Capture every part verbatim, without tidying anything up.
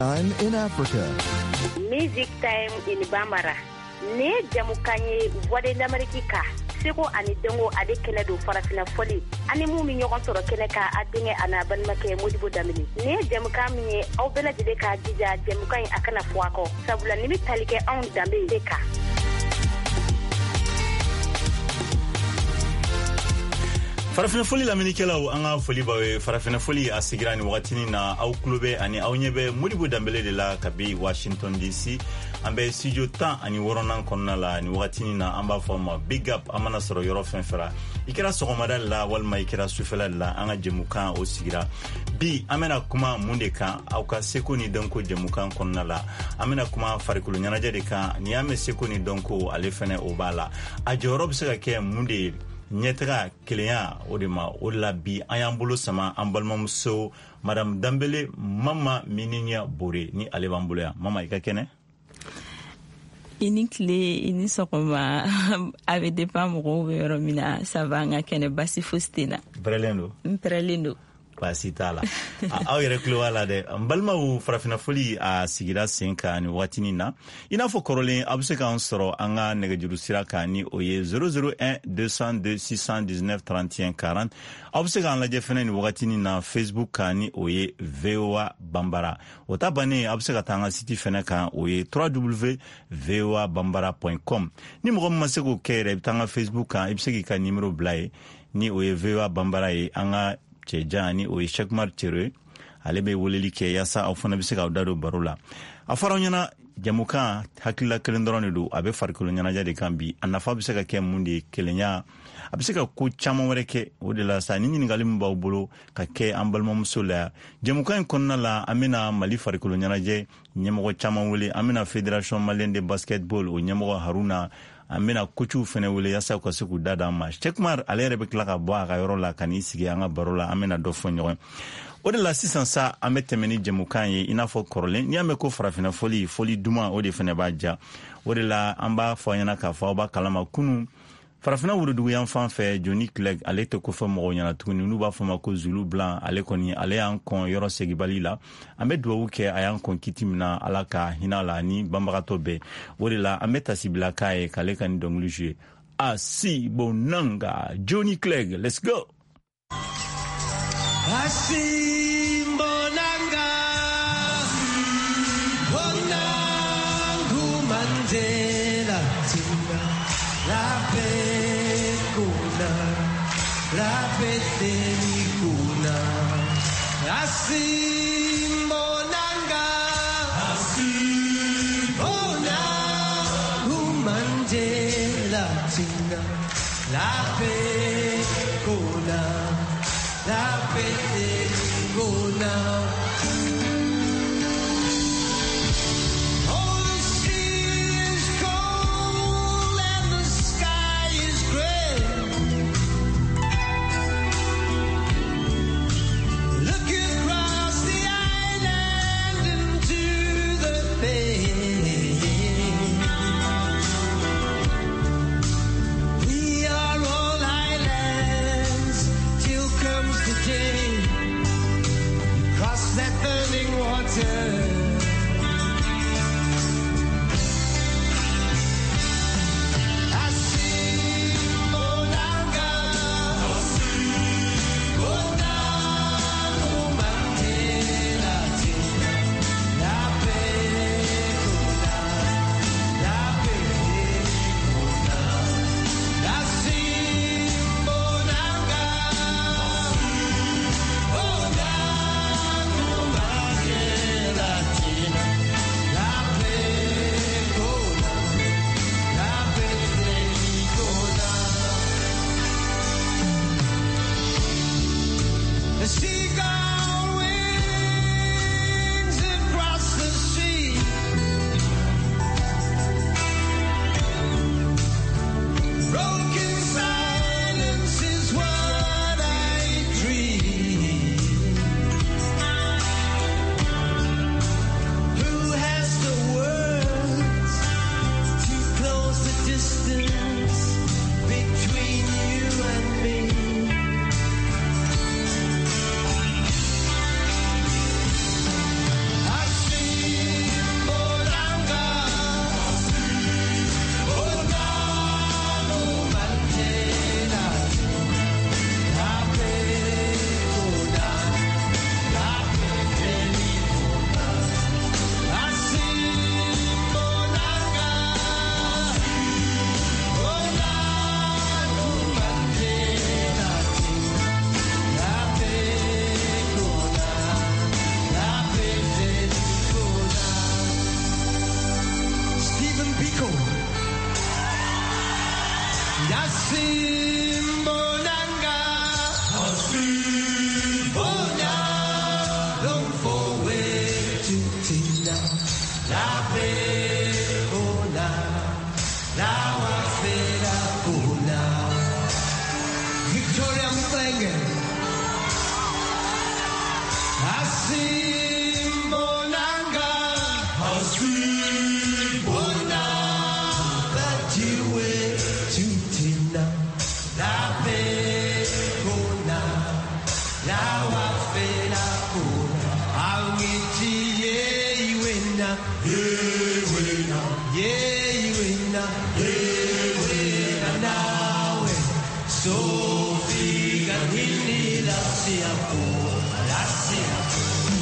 Time in Africa. Music Time in Bambara. Ne jamukanye voix d'America. Seko ani dengo ade kene do farafina foli. Ani mu mi ñogon soro kene ka adinge ana ban make Modibo Damini. Ne jamuka mi aw bela de ka jija jamuka akana fuako. Sabula ni mi talike on dambe deka. Farafina foli la minikelaw anga foli bawe farafina foli asigira ni wakatini na au klube ani au nyebe Modibo Dambele de la kabi Washington D C ambe studio tan ani woronan konna la ni wakatini na amba forma big up amana soro yoro fenfera ikira sogomada la walma ikira sufela la anga jemukan o sigira bi amena kuma munde kan au ka seko ni donko jemukan konna la amena kuma farikulu nyanaje de kan ni ame seko ni donko alefene obala a jorob sega ke munde Nyetera kelenya odema ola bi ayambulo sama ambalmamso madame Dambele mama mininya bore ni alebambulo ya mama ikakene ini kle ini sokoma ave de pamro wero mina savanga kene basi fustina brelendo brelendo pasitala aw yere klowala de mbalma u farafina foli a sigira senka ni watini na ina fo korole abse kan soro anga negajuru siraka ni oye zero zero one deux zéro deux six un neuf trente et un quarante abse kan la jefene ni watini na Facebook kani oye V O A Bambara otabane abse ka tanga site fene kan oye w w w point v o a bambara point com ni mo masego kere tanga Facebook kan ibse ka numero blay ni oye V O A Bambara e anga Chejani o Shekmar Chere alebe woleli ke yasa afuna bisika udado barula afara nyana jamuka hakila kelendoroni do abe farkulu nyana jade kambi anafa bisika ke mundi kelenya abisika ko chama wereke odela sa nini ngalim bawbulo ka ke ambalmo musula jamuka en konna la amina mali farkulu nyana je nyemo chama wole amina Fédération Malienne de Basketball o nyemo Haruna amena kuchu fene wule yasa kwa siku dada ma Chekmar alere be klaka bwa ga yoro la kanisi ge anga barola amena do fonyo ode la sisan sa ametemeni jemukanye inafo korole ni ameko farafina foli foli duma ode fene baja ode la amba foyana ka fa ba kalama kunu farafina wurudu yan fan fe Johnny Clegg alete ko fa mo nyana tukuni nu ba fa mako Zulu Blanc ale koni ale an kon yoro segibali la amedo wuke ayan kon kitimna alaka hinala ni bambagato be ode la ameta sibila kai kale kan dongluje asi bonanga Johnny Clegg, let's go. Asi bonanga bonangu manzela tinga la pecuna la petelicuna asi bonanga asi bonangu manzela tinga la pecuna la petelicuna. That burning tina la peona la wafela pona Victoria Mutenge Asimbonanga Asimbona Batiwe Tutina La Peona La Wafela Pona Awiti Ye Iwena Ye Iwena Ye Iwena Ye Iwena Nawe Sofi Ganini La Siapo La Siapo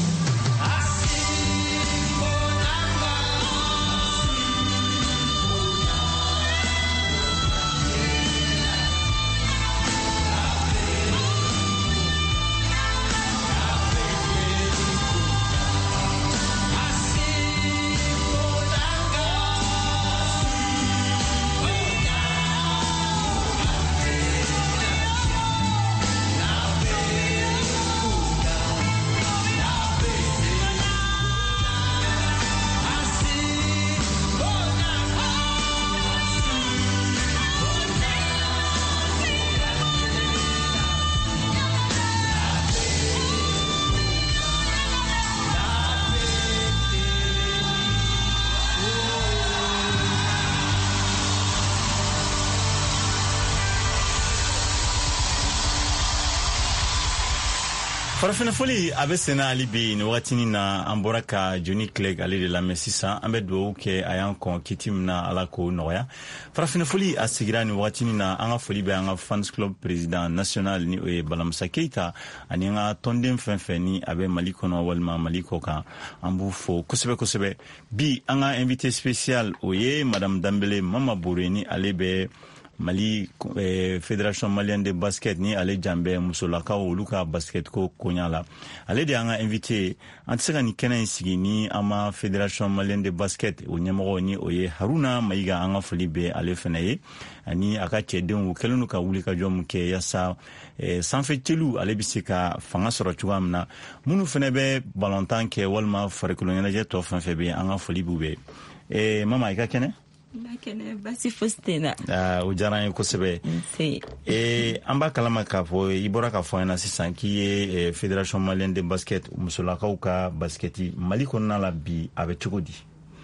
farafina foli a bɛ senna hali bi ni wagatini na an bɔra ka Johnny Clegg ale de lamɛn sisan an bɛ dugawu kɛ a y'an kɔn kiti min na ala k'o nɔgɔya farafina foli a sigira ni wagatini na an ka foli bɛ an ka fans club président national ni o ye Balamusa Keita ani an ka tɔnden fɛn fɛn ni a bɛ Mali kɔnɔ walima Mali kɔ kan an b'u fo kosɛbɛ kosɛbɛ bi an ka invité spécial o ye madame Dambele Mama Bore ni ale bɛ Mali eh, Fédération Malienne de Basket ni ale janbɛ musolakaw olu ka basket ko koɲa la ale de an ka invité an tɛ se ka ni kɛnɛ in sigi ni an ma Fédération Malienne de Basket o ɲɛmɔgɔ ni o ye Haruna Mayiga an ka foli bɛ ale fɛnɛ ye ani a ka cɛdenw kɛlen don ka wuli ka jɔ mun kɛ yasa eh, sanfɛ teliw ale bɛ se ka fanga sɔrɔ cogoya min na minnu fɛnɛ bɛ balontan kɛ walima farikolo ɲɛnajɛ tɔ fɛn fɛn bɛ an ka foli b'u bɛ eh, mama i ka kɛnɛ Lakene basi fostena. Ah, o diyara n ye kosɛbɛ. Si. Eh, an b'a kalama k'a fɔ i bɔra k'a fɔ an ɲɛna sisan k'i ye eh, Fédération Malienne de Basket musolakaw ka basketi Mali kɔnɔna la bi a bɛ cogo di?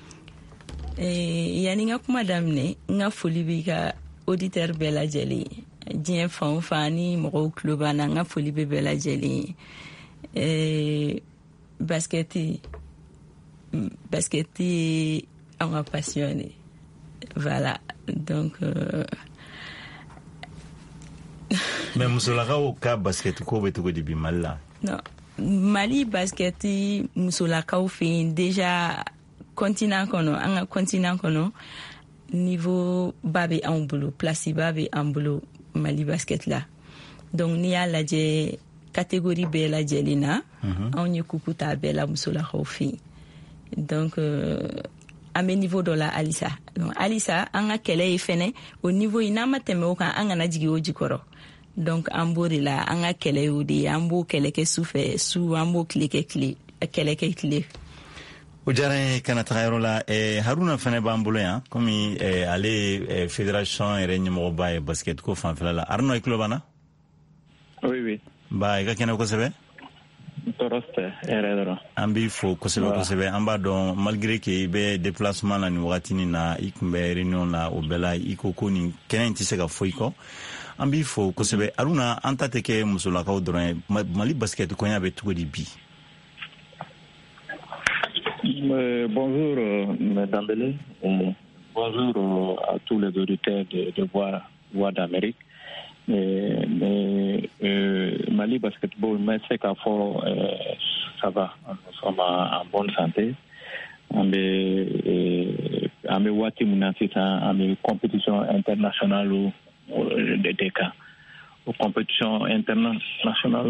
Eh, yani n ka kuma daminɛ n ka foli b'i ka auditeur bɛɛ lajɛlen diɲɛ fan o fan ni mɔgɔw tulo b'an na n ka foli bɛ bɛɛ lajɛlen eh, basketi basketi an ka passion voilà donc euh... mais musolakaw ka basket ko bɛ cogo di bi Mali la? Non, Mali basketi musolakaw fɛ yen déjà continent kɔnɔ an ka continent kɔnɔ niveau ba bɛ anw bolo place ba bɛ an bolo Mali basket la donc n'i y'a lajɛ catégorie bɛɛ lajɛlen na anw ye kupu ta bɛɛ la musolakaw fɛ yen donc euh, an bɛ niveau dɔ la halisa donc halisa an ka kɛlɛ ye fɛnɛ o niveau in n'an ma tɛmɛ o kan an kana jigin o jikɔrɔ donc an b'o de la an ka kɛlɛ y'o de ye an b'o kɛlɛ kɛ su fɛ su an b'o tile kɛ tile kɛlɛ kɛ tile. O diyara n ye kana taga yɔrɔ la eh, Haruna fɛnɛ b'an bolo yan komi eh, ale ye eh, fédération yɛrɛ ɲɛmɔgɔba ye basket ko fanfɛla la Haruna i tulo b'an na? Oui oui. Ba i ka kɛnɛ kosɛbɛ? Tɔɔrɔ tɛ yɛrɛ dɔrɔn. An b'i fo kosɛbɛ kosɛbɛ an b'a dɔn malgré que i bɛ déplacement la nin wagatinin na i tun bɛ réunion la o bɛɛ la i ko ko nin kɛnɛ in tɛ se ka fɔ i kɔ an b'i fo kosɛbɛ Haruna an ta tɛ kɛ musolakaw dɔrɔn ye Mali basket koɲa bɛ cogo di bi? Euh, bonjour, euh, Dambélé. Euh, bonjour euh, à tous les auditeurs de, de Voix, Voix d'Amérique. Euh, mais, euh, Mali Basketball, mais c'est qu'à fond, euh, ça va. Nous sommes en, en bonne santé. On est wati mounasi ça, on est compétition internationale ou de D K. Aux compétitions internationales,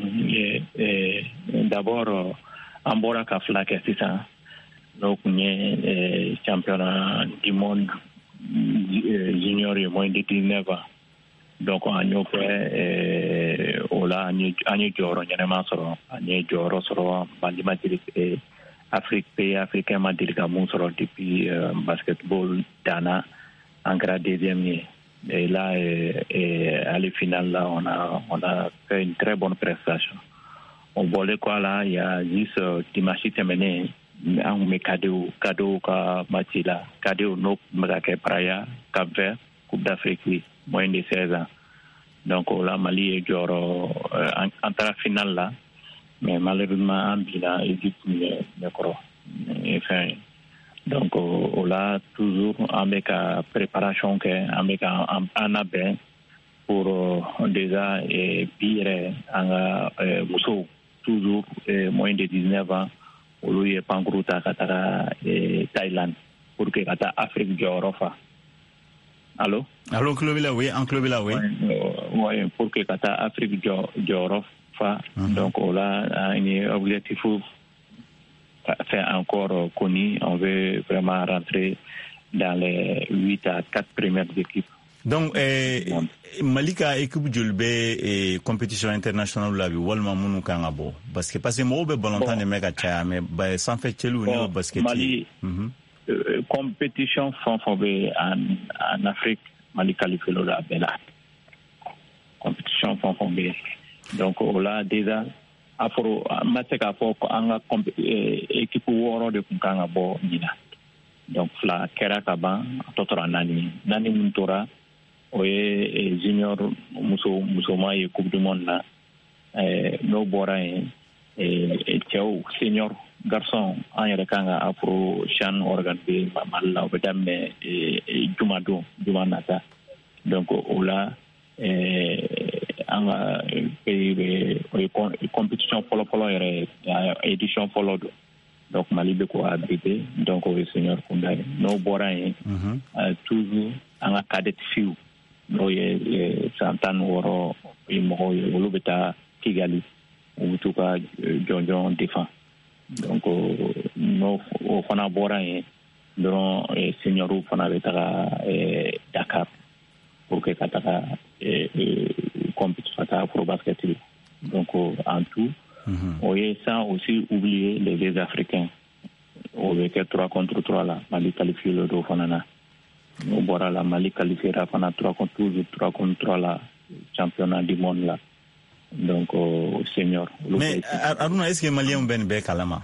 d'abord, en bora ka flake c'est ça. Donc, on est championnat du monde junior et moins de dix-neuf ans. Donc, on a fait, on a fait Joro, on a fait Joro, on a fait Joro, Afrique, pays africain m'a dit que mon sort depuis euh, basketball Dana en grade deuxième. Et là, et, et à la finale, là, on a, on a fait une très bonne prestation. On voulait quoi là, il y a juste euh, dimanche terminé, on met cadeau, cadeau ka match là, cadeau no m'gake Praia, Cap-Vert, Coupe d'Afrique, oui, moins de seize ans. Donc là, Mali est genre euh, en, en la finale là. Mais malheureusement, en bilan, Égypte n'est pas. Enfin, donc, on a toujours avec la préparation, avec un abin pour déjà pire en Moussou, toujours moins de dix-neuf ans, au lieu de Pangrouta, Thaïlande, pour que l'Afrique de l'Europe. Allô? Allô, club là, oui, en club là, oui. Oui, pour que l'Afrique de l'Europe. Mm-hmm. Donc on a un objectif fait encore connu. On veut vraiment rentrer dans les huit à quatre premières équipes. Donc eh, Malika équipe julbe et compétition internationale la bi walma munu kan abo parce que parce que mo be volontaire de mega cha mais ba sans fait chelu ni basket Mali mm-hmm. euh, compétition font en en Afrique Mali qualifié la bella compétition font font donc là déjà afro mateka fo anga équipe woro de kanga bo nina donc la kera kaba totora nani nani muntora oye junior muso muso ma e coupe du monde na eh no bora e e teo senior garçon anya kanga afro chan organisé malla bedame e jumado jumanata donc là eh anga pays compétition polo polo ere édition polo donc Mali be ko abrité donc au senior Koundé no borain toujours anga cadet fiu no ye santan woro imo yo lobeta Kigali ou tout cas jonjon défend donc no o fana borain don senior ou fana beta Dakar pour que kataka compétition pour basket. Donc en tout, mm-hmm. on est sans aussi oublier les deux Africains. On veut que trois contre trois là, Mali qualifié le dos fanana. On boira la Mali qualifié la fana trois contre toujours trois contre trois là, championnat du monde là. Donc au senior. Mais Aruna, est-ce que Malien ben be kalama?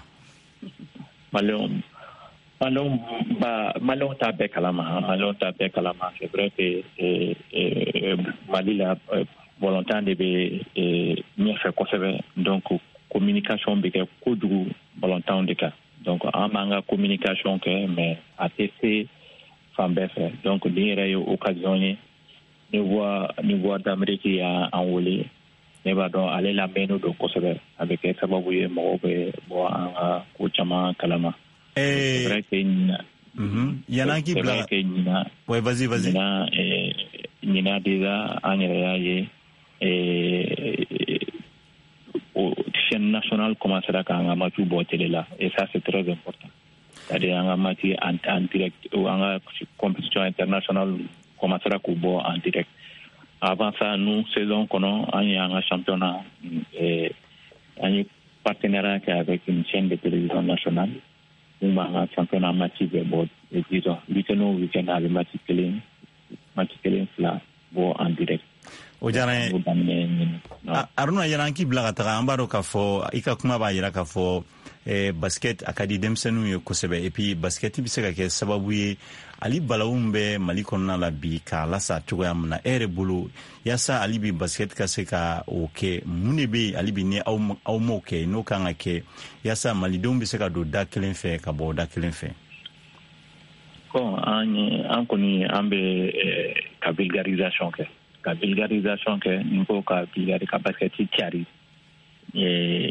Malien Malon ba Malon tape kalama, Malon tape kalama. C'est vrai que eh, eh, Mali la eh, volontaire de be mieux faire conserver donc communication be que kodu volontaire de cas. Donc en manga communication que mais A T C fambe fait. Donc dire occasionné ne voit ne voit d'Amérique à envolé ne va donc aller la meno de conserver avec ça va vous mo be bo en ko chama kalama. Eh, c'est vrai que Nina, mm-hmm. Yanaki Bla. Ouais, vas-y, vas-y. Nina, eh, Nina déjà en réalité et au chaîne nationale commencera quand on a match au télé là et ça c'est très important. C'est-à-dire on a match en, en direct ou en compétition internationale commencera au en direct. Avant ça, nous saison qu'on a un championnat et un partenariat avec une chaîne de télévision nationale. Nous avons un championnat match de bord et disons week-end ou week-end avec match télé match télé là en direct. O jara Aruna yaranki blaga taga ambaro ka fo ika kuma ba yira ka fo eh, basket akadi demsenu ye kosebe et puis basket bi se ka ke sababu ye ali balawumbe Mali konna la bi ka lasa tugo amna ere bulu yasa ali bi basket ka se ka oke munebe ali bi ne aw aw moke no kanga ke yasa Mali dombi se ka do dakelen fe ka bo dakelen fe ko an an koni ambe ka vulgarisation ke ka vulgarisation ke nko ka vulgarisation ka basket tiari e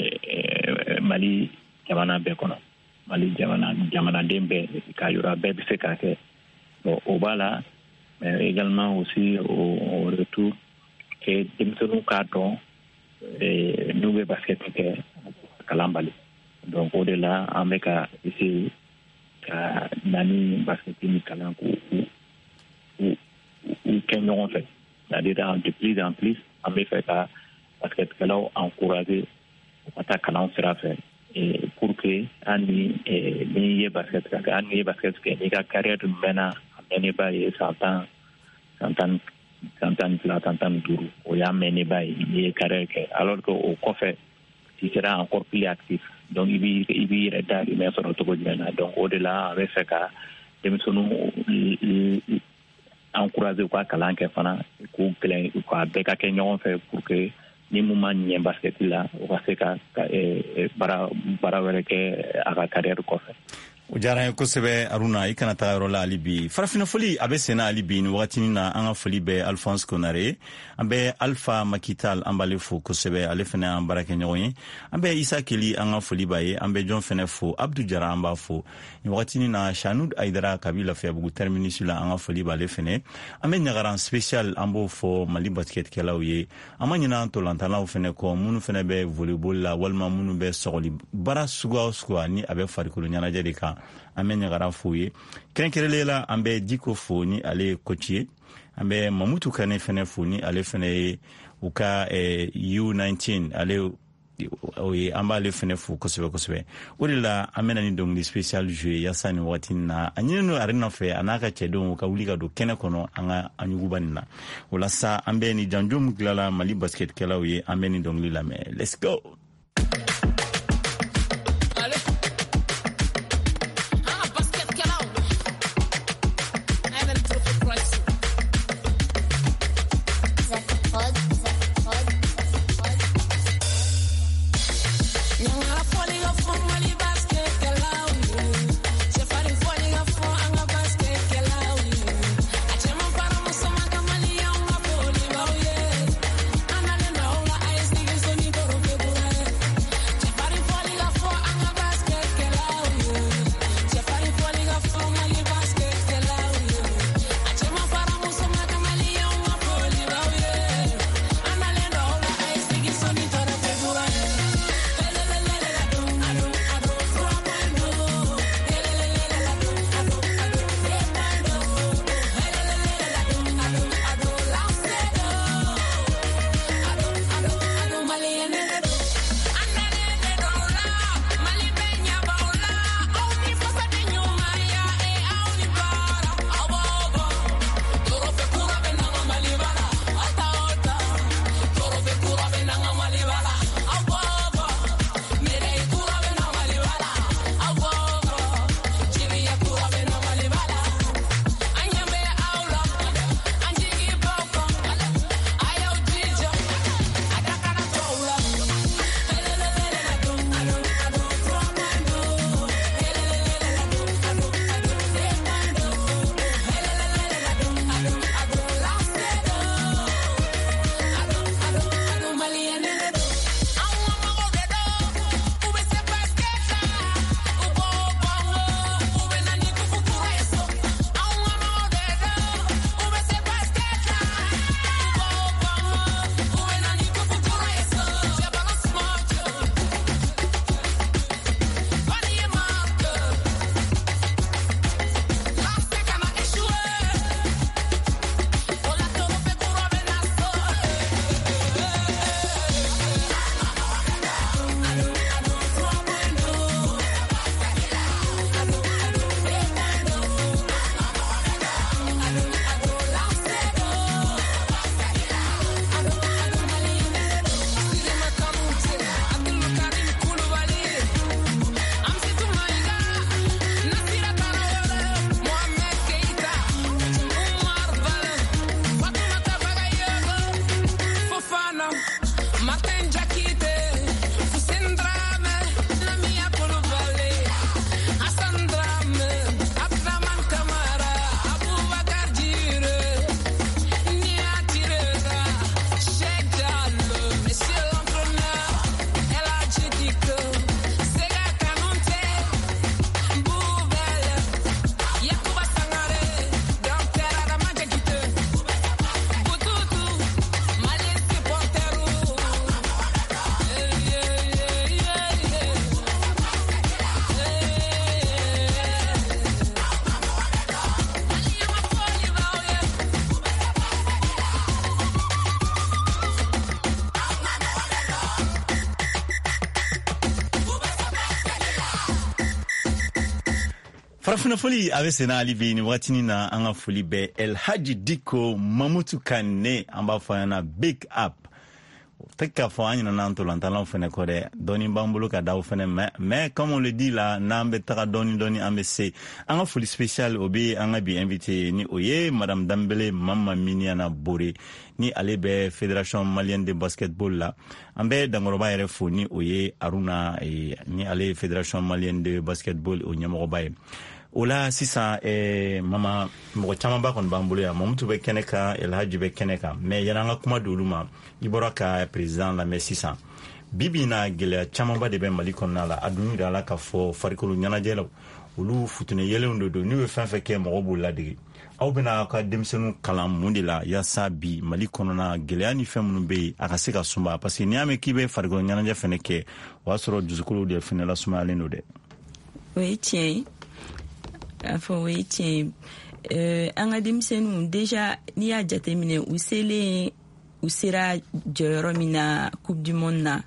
Mali jamana be kono Mali jamana jamana dembe ka yura be se ka ke bon au bala mais également aussi au, au retour que demsonu ka don et nouveau basket ke kalambali donc au delà ameka ici ka nani basket ni kalanku ou ou kenyon fait c'est-à-dire de plus en plus ameka basket que là encourager ata kalan sera fait pour que ani ni ye basket ka ani ye basket ke ni ka carrière mena amene ba ye santan santan santan la santan duru o ya mene ba ye carrière ke alors que au coffre il sera encore plus actif donc il bi il bi reda il met sur auto mena donc au delà avec ça ka dem sonu encourager quoi kalan ke fana ko plein quoi be ka ke ñon fait pour que ni moment ni basket la o va se ka bara bara wele ke aga carrière ko fe o jara ko sebe aruna ikana ta rola alibi farafina foli abe sena alibi ni wakati na anga foli be Alphonse Konare ambe Alpha Makital ambale fo ko sebe ale fena ambara ke nyoyin ambe Isa Keli anga foli baye ambe John fena fo Abdou Jara amba fo ni wakati na Shanud Aidara Kabila fe bugu terminus la anga foli bale fene ambe nyagaran special ambo fo Mali basket kelawye amanyina to lantana fene ko munu fene be volleyball la walma munu be sogoli bara suga suga ni abe farikulu nyana jedika amenya garafuye kenkerelela ambe diko foni ale kochie ambe mamutu kane fene foni ale fene uka e, U nineteen ale oye amba ale fene fu kosebe kosebe urila amena ni dongli special jeu yasani watina anyino arena fe anaka chedon ka ulika do kene kono anga anyugubanina wala sa ambe ni janjum glala Mali basket kelawe ambe ni dongli la me let's go. farafina foli a bɛ senna hali bi nin waatinin na an ka foli bɛ El Hadji Dicko Mamutu Kane an b'a fɔ ɲɛna big up tɛ k'a fɔ an ɲinana an tolantalaw fɛnɛ kɔ dɛ dɔɔni b'an bolo ka d'aw fɛnɛ mais mais comme on le dit là n'an bɛ taga dɔɔni dɔɔni an bɛ se an ka foli spécial o bɛ an ka bi invité ni o ye madame Dambele Mama Miniana Bore ni ale bɛ fédération malienne de basketball la an bɛ dankɔrɔba yɛrɛ fo ni o ye Aruna ni ale ye fédération malienne de basketball o ɲɛmɔgɔba ye o la sisan eh, mama mɔgɔ caman ba kɔni b'an bolo yan Mamutu bɛ kɛnɛ kan El Hadji bɛ kɛnɛ kan mais yan'an ka kuma d'olu ma i bɔra ka président lamɛn sisan bibi na gɛlɛya camanba de bɛ Mali kɔnɔna la a dun yira la k'a fɔ farikolo ɲɛnajɛ la olu futune yelenw de don n'u ye fɛn fɛn kɛ mɔgɔw b'u ladege aw bɛna ka denmisɛnninw kalan mun de la yaasa bi Mali kɔnɔna gɛlɛya ni fɛn minnu bɛ yen a ka se ka sumba parce que n'i y'a mɛn k'i bɛ farikolo ɲɛnajɛ fɛnɛ kɛ o y'a sɔrɔ dusukolo de fɛnɛ lasumayalen don dɛ. O ye tiɲɛ ye a fɔ o ye tiɲɛ ye an ka denmisɛnninw déjà n'i y'a jateminɛ u selen u sera jɔyɔrɔ min na coupe du monde na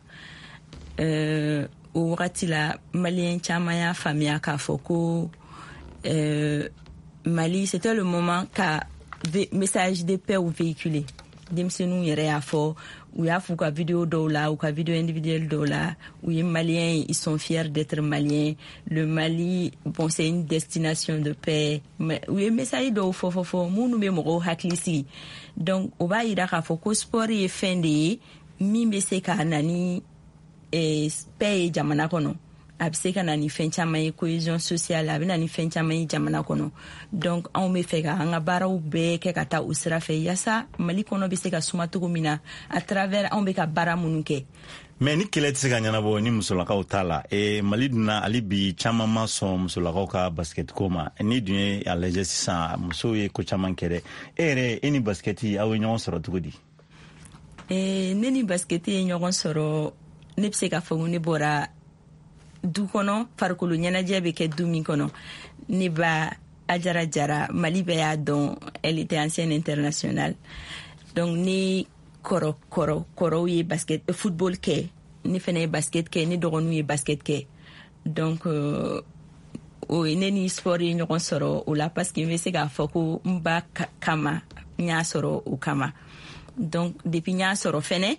euh, o wagati la maliyɛn caman y'a faamuya k'a fɔ ko euh, Mali c'était le moment ka message de paix ou véhiculé denmisɛnninw yɛrɛ y'a fɔ u y'a fɔ u ka vidéo dɔw la u ka vidéo individuelle dɔw la u ye Maliens ils sont fiers d'être Maliens le Mali bon c'est une destination de paix u ye message dɔw fɔ fɔ fɔ minnu bɛ mɔgɔw hakili sigi donc o b'a yira k'a fɔ ko sport ye fɛn de ye min bɛ se ka na ni eh, paix ye jamana kɔnɔ a bɛ se ka na ni fɛn caman ye cohésion sociale a bɛ na ni fɛn caman ye jamana kɔnɔ donc anw bɛ fɛ ka an ka baaraw bɛɛ kɛ ka taa o sira fɛ yaasa Mali kɔnɔ bɛ se ka suma cogo min na à travers anw bɛ ka baara minnu kɛ. mais ni kɛlɛ tɛ se ka ɲɛnabɔ ni musolakaw t'a la e Mali dun na hali bi caman ma sɔn musolakaw ka basket ko ma ni dun ye a lajɛ sisan musow ye ko caman kɛ dɛ e yɛrɛ e ni basketi aw ye ɲɔgɔn sɔrɔ cogo di. Eh, ne ni basketi ye ɲɔgɔn sɔrɔ ne bɛ se k'a fɔ ko ne bɔra du kɔnɔ farikolo ɲɛnajɛ bɛ kɛ du min kɔnɔ ne ba Ajara Jara Mali bɛɛ y'a dɔn elle était ancienne internationale donc ni kɔrɔ kɔrɔ kɔrɔw ye basket football kɛ ne fɛnɛ ye basket kɛ ne dɔgɔninw ye basket kɛ donc euh, o ye ne ni sport ye ɲɔgɔn sɔrɔ o la parce que n bɛ se k'a fɔ ko n ba kama n y'a sɔrɔ o kama donc depuis n y'a sɔrɔ fɛnɛ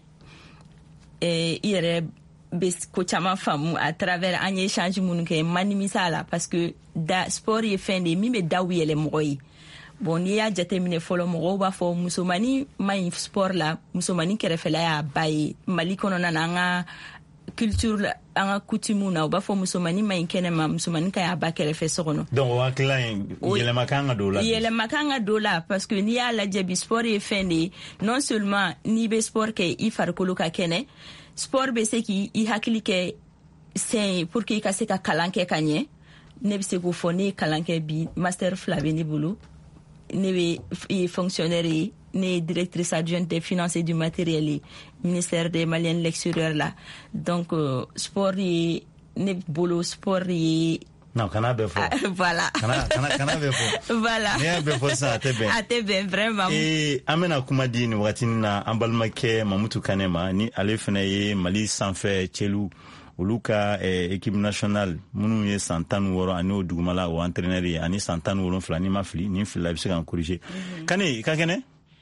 eh, i yɛrɛ bɛ ko caman faamu à travers an ye échange minnu kɛ n ma nimisa la parce que da sport ye fɛn de ye min bɛ daw yɛlɛ mɔgɔ ye bon n'i y'a jateminɛ fɔlɔ mɔgɔw b'a fɔ musomani ma ɲi sport la musomani kɛrɛfɛla y'a ba ye Mali kɔnɔna na an ka culture la an ka coutume na u b'a fɔ musomani ma ɲi kɛnɛma musomani ka y'a ba kɛrɛfɛ so kɔnɔ donc o hakilila in yɛlɛma kan ka don o la yɛlɛma kan ka don o la parce que n'i y'a lajɛ bi sport ye fɛn de ye non seulement n'i bɛ sport kɛ i farikolo ka kɛnɛ sport bɛ se k'i hakili kɛ sɛn ye pour que i ka se ka kalan kɛ ka ɲɛ ne bɛ se k'o fɔ ne ye kalan kɛ bi master fila bɛ ne bolo ne bɛ ye fonctionnaire ye ne ye directrice adjointe des finances et du matériel ye ministère des Maliens de l'extérieur la donc euh, sport ye ne bolo sport ye. non kana bɛ fɔ voilà kana kana kana bɛ fɔ voilà ne y'a bɛ fɔ sisan a tɛ bɛn a tɛ bɛn vraiment ee an bɛna kuma di nin waatinin na an balimakɛ Mamutu Kane ma ni ale fana ye Mali sanfɛ cɛlu olu ka eh, équipe nationale minnu ye san tan ni wɔɔrɔ ani o dugumala o entraîneur ye ani san tan ni wolonwula ni ma fili ni filila i bɛ se ka n corriger Kane i ka kɛnɛ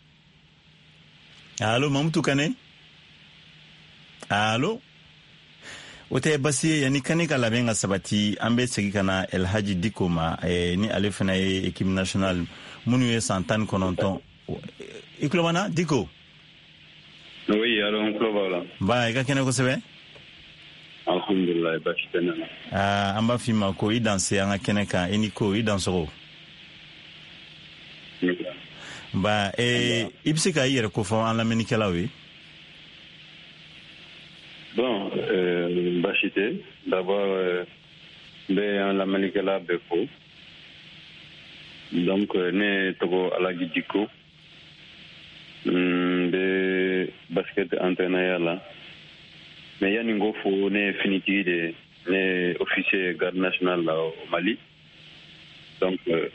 allo Mamutu Kane allo o tɛ basi ye yanni Kane ka labɛn ka sabati an bɛ segin ka na El Hadji Dicko ma eh, ni ale fana ye équipe nationale minnu ye san tan ni kɔnɔntɔn i tulo b'an na Dicko. oui allo n tulo b'a la. ba i ka kɛnɛ kosɛbɛ. alhamdulilayi basi tɛ ne na. aa an b'a f'i ma ko i danse an ka kɛnɛ kan i ni ko i dansogo. ba eh, i bɛ se ka i yɛrɛ kofɔ an lamɛnnikɛlaw ye. bon euh, basi tɛ d'abord euh, n bɛ an lamɛnnikɛla bɛɛ fo donc euh, ne tɔgɔ Alhaji Dicko n bɛ basket entraîneur la mais yanni n ko fo ne ye finitigi de ne ye officier garde national la au Mali donc euh,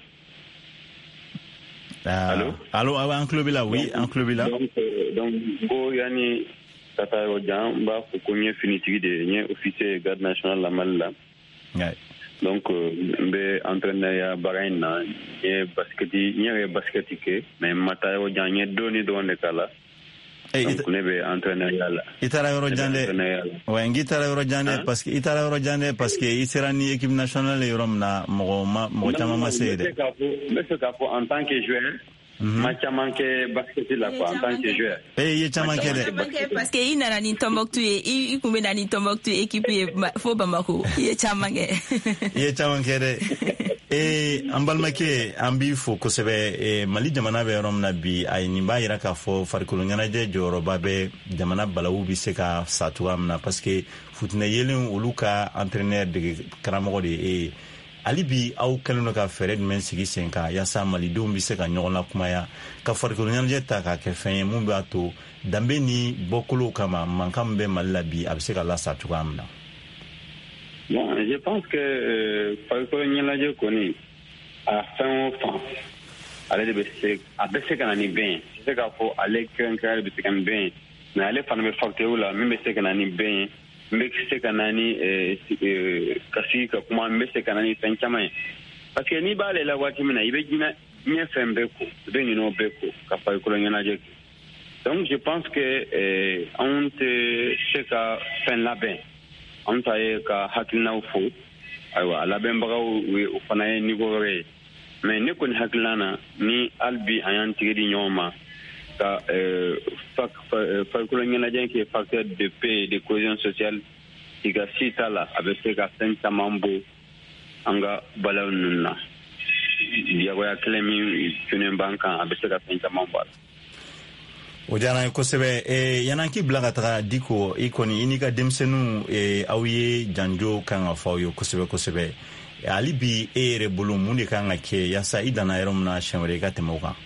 ah, allo allo an tulo b'i la oui an tulo b'i la. donc euh, donc n ko yanni ka taa yɔrɔ jan n b'a fɔ ko n ye finitigi de ye n ye officier garde national la Mali la. Ouais. donc n bɛ entraîneur baara in na n ye basket n yɛrɛ ye basket kɛ mais n ma taa yɔrɔ jan n ye dɔɔni dɔrɔn de k'a la donc ne bɛ entraîneur la. I taara yɔrɔ jan dɛ wa n k'i taara yɔrɔ jan dɛ parce que i taara yɔrɔ jan dɛ parce que i sera ni équipe nationale yɔrɔ min na mɔgɔ ma mɔgɔ caman ma se dɛ. n bɛ fɛ k'a fɔ en tant que joueur. ma caman kɛ basket la quoi en tant que joueur. Eh i ye caman kɛ dɛ. parce que i nana ni Tombouctou ye i kun bɛ na ni Tombouctou équipe ye fo Bamako i ye caman kɛ. I ye caman kɛ dɛ. Eh an balimakɛ an b'i fo kosɛbɛ Mali jamana bɛ yɔrɔ min na bi a nin b'a yira k'a fɔ farikolo ɲɛnajɛ jɔyɔrɔba bɛ jamana balawu bɛ se ka sa cogoya min na parce que futinɛ yelen olu ka entraîneur dege karamɔgɔ de ye. Ali bi aw kɛlen don ka fɛɛrɛ jumɛn sigi sen kan yaasa malidenw bɛ se ka ɲɔgɔn lakumaya ka farikolo ɲɛnajɛ ta k'a kɛ fɛn ye mun b'a to danbe ni bɔkolow kama mankan min bɛ Mali la bi a bɛ se ka lasa cogoya min na. Bon, je pense que euh, farikolo ɲɛnajɛ kɔni a fɛn o fan ale de bɛ se a bɛ se ka na ni bɛn ye se k'a fɔ ale kɛrɛnkɛrɛnnen bɛ se ka ni bɛn ye mais ale fana bɛ facteur la min bɛ se ka na ni bɛn ye n bɛ se ka na ni ka sigi ka kuma n bɛ se ka na ni fɛn caman ye parce que n'i b'ale la waati min na i bɛ diɲɛ diɲɛ fɛn bɛɛ ko i bɛ ɲinɛ o bɛɛ ko ka farikolo ɲɛnajɛ kɛ donc je pense que anw tɛ se ka fɛn labɛn anw ta ye ka hakilinaw fo ayiwa a labɛnbagaw o fana ye niveau wɛrɛ ye mais ne kɔni hakilina na ni hali bi an y'an tigi di ɲɔgɔn ma ka farikolo ɲɛnajɛ kɛ facteur de paix et de cohésion sociale i ka si t'a la a bɛ se ka fɛn caman bɔ an ka balawu ninnu na diyagoya kelen min tunnen b'an kan a bɛ se ka fɛn caman bɔ a la. O diyara n ye kosɛbɛ yan'an k'i bila ka taga Diko i kɔni i n'i ka denmisɛnninw aw ye janjo kan ka fɔ aw ye kosɛbɛ kosɛbɛ hali bi e yɛrɛ bolo mun de kan ka kɛ yaasa i danna yɔrɔ min na siɲɛ wɛrɛ i ka tɛmɛ o kan.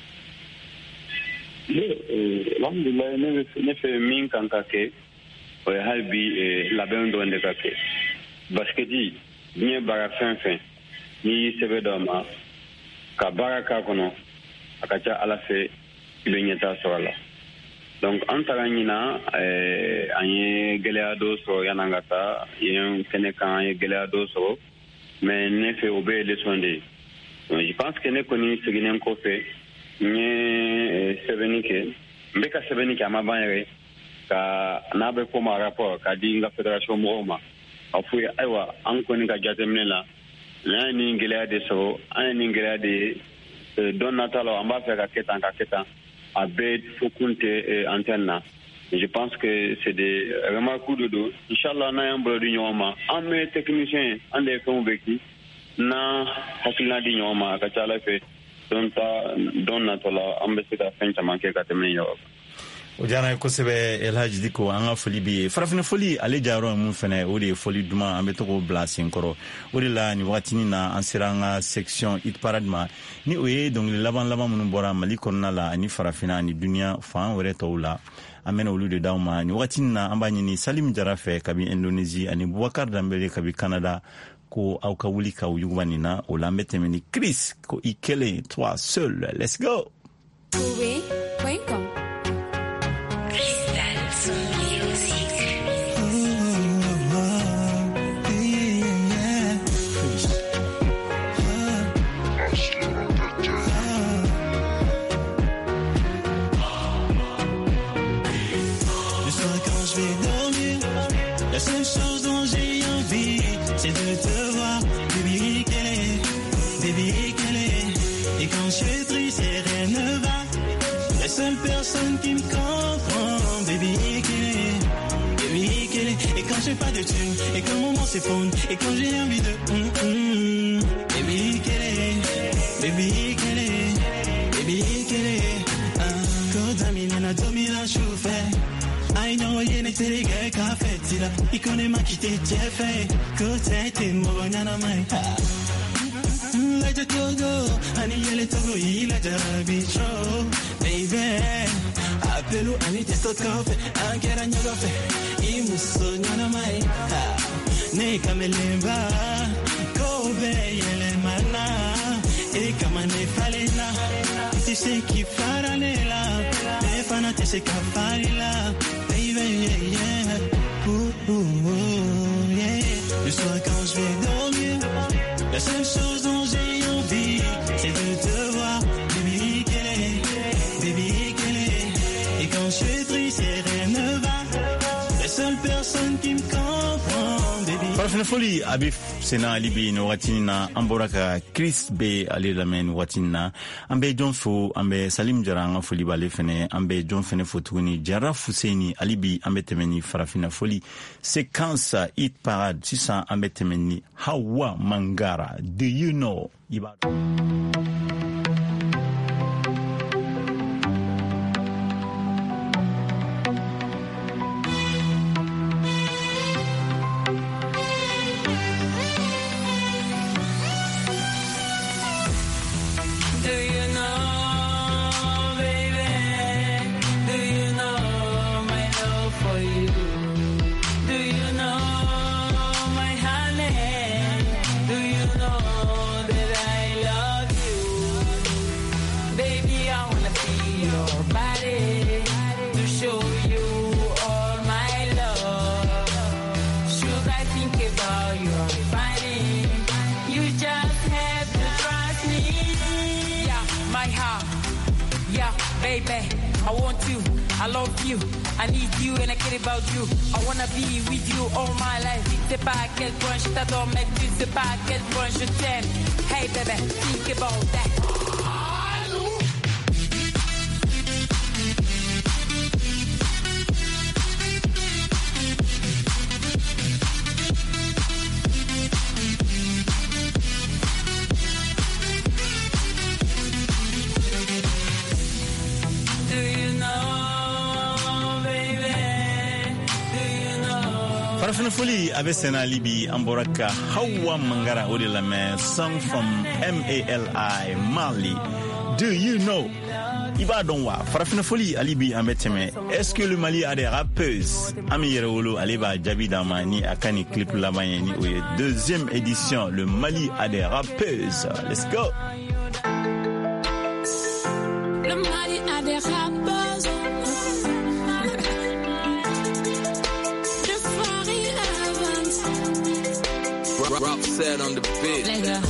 alhamdulilayi ne fɛ min kan ka kɛ o ye hali bi labɛn dɔrɔn de ka kɛ basiketi diɲɛ baara fɛn fɛn n'i y'i sɛbɛ dɔ ma ka baara k'a kɔnɔ a ka ca ala fɛ i bɛ ɲɛtaa sɔrɔ a la donc an taara ɲina an ye gɛlɛya dɔ sɔrɔ yan'an ka taa yen kɛnɛ kan an ye gɛlɛya dɔ sɔrɔ mais ne fɛ o bɛɛ ye leçon de ye je pense que ne kɔni seginnen kɔfɛ n ye sɛbɛnni kɛ n bɛ ka sɛbɛnni kɛ a ma ban yɛrɛ ka n'a bɛ fɔ ma rapport k'a di n ka fédération mɔgɔw ma a f'u ye ayiwa an kɔni ka jateminɛ la n'an ye nin gɛlɛya de sɔrɔ an ye nin gɛlɛya de ye don nata la an b'a fɛ ka kɛ tan ka kɛ tan a bɛɛ fo kun tɛ antenne na je pense que c'est des remarques de do inchallah n'an y'an bolo di ɲɔgɔn ma an bɛ technicien an de ye fɛnw bɛ ki n'an hakilina di ɲɔgɔn ma a ka ca ala fɛ don ta don natɔ la an bɛ se ka fɛn caman kɛ ka tɛmɛ nin yɔrɔ kan. O diyara n ye kosɛbɛ Elhaji Diko an ka foli b'i ye farafin foli ale jayɔrɔ ye mun fɛnɛ o de ye foli duman an bɛ to k'o bila senkɔrɔ o de la nin wagatinin na an sera an ka section hit parade ma ni o ye dɔnkili laban laban minnu bɔra Mali kɔnɔna la ani farafina ani duniya fan wɛrɛ tɔw la an bɛna olu de d'aw ma nin wagatinin na an b'a ɲini Salim Jara fɛ kabi Indonésie ani Boubacar Dembélé kabi Canada ko aw ka wuli k'aw yuguba nin na o la an bɛ tɛmɛ ni Chris ko i kelen toi seul let's go. Oui, oui, comme. La seule chose dont j'ai envie, c'est de te voir, baby, qu'elle est, baby, qu'elle est. Et quand je suis triste et rien ne va, la seule personne qui me comprend, baby, qu'elle est, baby, qu'elle est. Et quand j'ai pas de thune, et quand mon monde s'effondre, et quand j'ai envie de, mm, mm, baby, qu'elle est, baby, qu'elle est, baby, qu'elle est. Ah, Kodamina, Domina, Choufet. I know you need to get coffee tila ikone makite chefe kote te mbona na mai la je togo ani yele togo ila jarabi show baby apelu ani te sot coffee ankera nyogofe imuso nyana mai ne kamelemba kobe yele mana e kama ne falena ti se ki faranela e fana te se kafarila. Yeah, yeah, ooh, ooh, ooh, yeah. Le soir quand je vais dormir, La seule chose dont j'ai envie, c'est de te voir, baby, qu'elle est, baby, qu'elle est. Et quand je suis triste et rien ne va, la seule personne qui me comprend, baby. Farafina foli abif sena alibi no watina amboraka Chris be ale lamen watina ambe John fo ambe Salim Jaranga foli bale fene ambe John fene fotuni Jara Fuseni alibi ambe temeni Farafina foli séquence hit parade sisa ambe temeni Hawa Mangara. Do you know Iba I want you, I love you, I need you and I care about you. I wanna be with you all my life. C'est pas à quel point je t'adore, mais tu sais pas à quel point je t'aime. Hey baby, think about that. Farafina foli abe sena libi amboraka Hawa Mangara ode la me song from M A L I Mali. Do you know Iba Donwa Farafina foli alibi ambeteme. Est-ce que le Mali a des rappeuses? Ami Yerewolo Aliba Jabi Damani Akani clip Lamayeni ou deuxième édition le Mali a des rappeuses. Let's go. Le Mali a des rappeuses. Rock set on the beat. Let's go.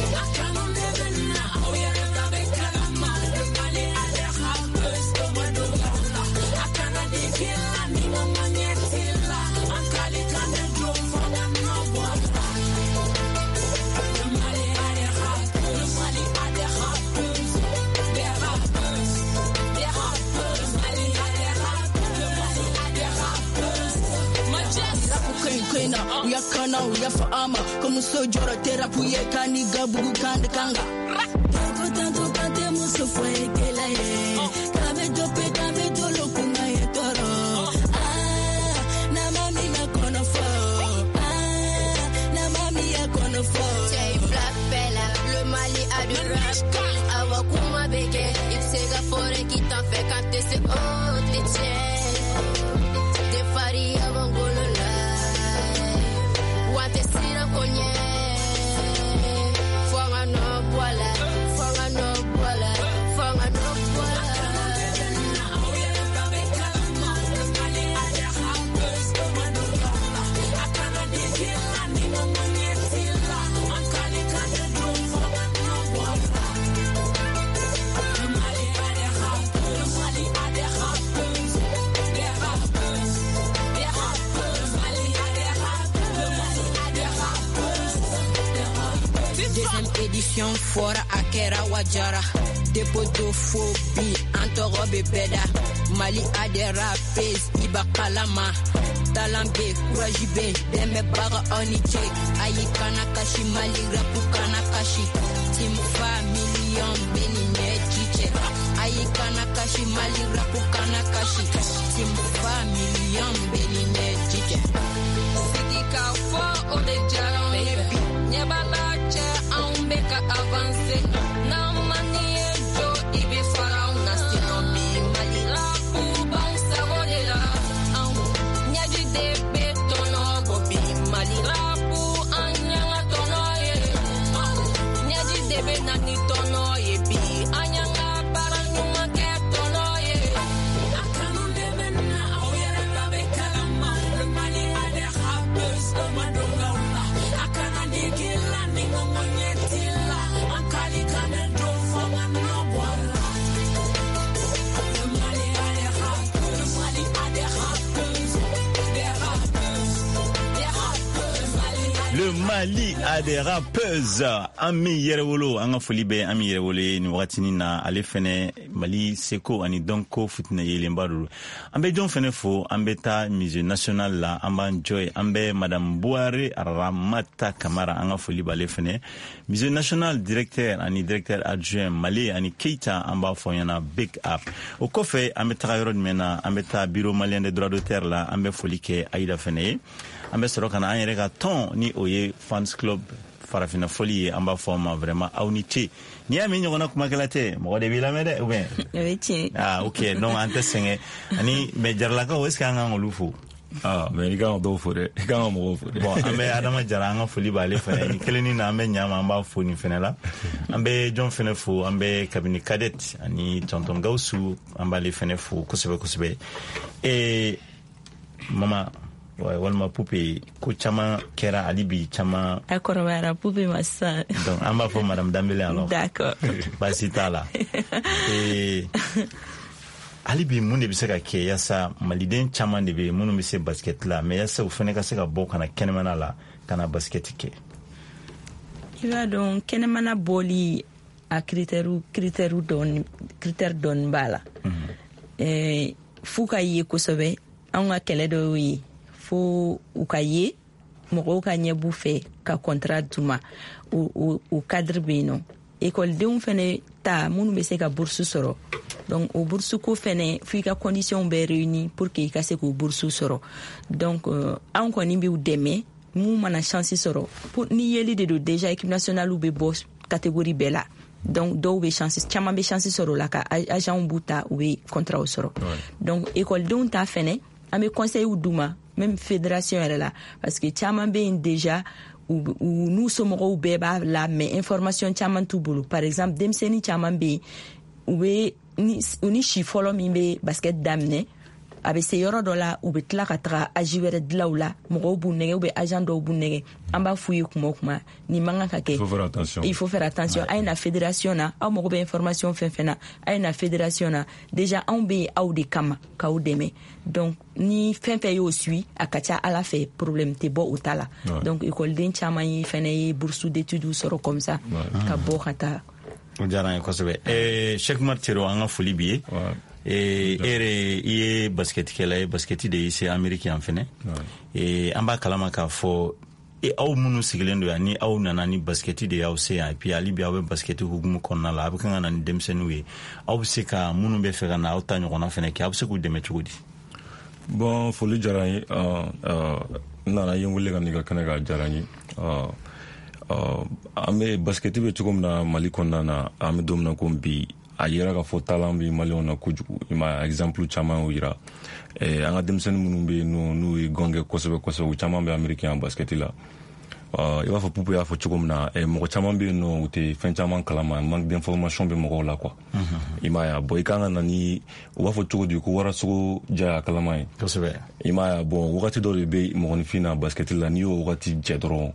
We are kana, we are for armor. Como so jora terapia kani gabu kanda kanga. Tanto tanto kante muso fue que la e. Kabe dope kabe dolo kuna e toro. Ah, na mami na kono fo. Ah, na mami ya kono fo. Jay Black Bella, le Mali a du rap. Awa kuma beke, ipsega fore qui t'en fait capter c'est oh t'es tiens. Des fari avant golola. What is in a conye? For a no boila, for a no boila, for a no boila. Édition fora akera wajara depotophobie antorobe beda Mali a des rappeurs Iba Kalama Talambe courage be deme baga oniche ayikana kashi Mali rapu kana kashi team million beni chiche ayikana kashi Mali rapu kana kashi team million beni chiche Sidika fo ode jara baby nyebala Beka avance na manie do ibe fara una stinobi malila uba sabolela au nyaji de betono bobi malila pu anyanga tono ye nyaji de benani tono ye bi anyanga baranyuma ke tono ye akanu de benna oyere babe kalama le mali ade habes o madonga akana de kila ningo Mali a des rappeuses. Ami Yerewolo, anga foli be ami Yerewolo ni wakatini na ale fene Mali seko ani donko futna yele mbaru. Ambe John fene fo ambe ta musée national la amba enjoy ambe Madame Bouare Ramata Kamara anga foli ba le fene musée national directeur ani directeur adjoint Mali ani Keita amba fo yana big up. Au kofe ambe ta yoro mena ambe ta bureau malien des droits d'auteur la ambe foli ke Aïda fene. Ambe soro kana anyere ka ton ni oye fans club farafina folie amba forma vraiment unité ni ami nyona kuma kelate mo de bila mede ou bien oui ah ok donc ante senge ani me jarla ka weska nga ngolufu ah mais ni ga do fode ga mo fode bon ambe adama jaranga foli bale fa ni keleni na ambe nyama amba foni fenela ambe John Fenefu ambe kabini cadet ani tonton Gausu amba le Fenefu kusebe kusebe et mama ouais walma poupée ko chama kera alibi chama akoro wara poupée massa donc amba fo madame Dambele alors d'accord basita là et alibi munde bisaka ke yasa maliden chama de be munu mise basket la mais yasa ufene ka seka boka na kenemana la kana basket ke iba don kenemana boli a critère critère don critère don bala mm -hmm. eh fuka yi ko sobe an ga kele do yi fo ukaye moko ka nyebu fe ka contrat duma o o cadre beno école de un fene ta munu be se ka bourse soro donc au bourse ko fene fi ka condition be réuni pour que ka se ko bourse soro donc euh, an ko ni bi u deme mu mana chance soro pour ni yeli de do déjà équipe nationale ou be boss catégorie bela donc do be chance chama be chance soro la ka agent buta ou be contrat soro ouais. Donc école de un ta fene ame conseil ou duma même fédération elle là parce que chaman ben déjà ou nous sommes au beba là mais information chaman tout boulot par exemple demseni chaman be ou be ni ni chi follow mi be basket damne abe se yoro dola ou be tla katra ajiwere dlaula mo bu nege ou be agent do bu nege amba fuyi kuma kuma ni manga kake il faut faire attention il faut faire attention ouais. À une fédération na a mo be information fenfena a une fédération na déjà on be au de kama ka ou deme donc ni fenfe yo suit akacha ala fait problème te bo utala ouais. Donc école den chama yi fene bourse d'études soro comme ça ouais. Ka bo khata on dirait ko sebe et chaque matiro anga foli bié ouais. Et ere iye basket kela basket de ici américain fene et amba kalama ka fo e aw munu siglendo ya ni aw nana ni basket de yaw se ya puis ali bi aw basket hugumu konna la ab kan nan demsenu we aw se ka munu be fe kana aw tanyo kona fene ki aw se ku deme chudi bon foli jarani euh euh nana yengule kan ni ka kana ga jarani euh euh ame basket be chugum na Mali konna na ame domna kombi a yera ka fo talent bi Malion na kujugu ima exemple chama o yira eh anga demsen munum be no no gonge kosebe kosebe chama be americain basket la uh iwa fo pupu ya fo chugum na e mo chama be no te fen chama kalama manque d'information be mo la quoi ima ya boy kanga na ni wa fo chugu du ko wara sugo ja kalama kosebe ima ya bon wakati do be mo ni fina basket la ni o wakati jedro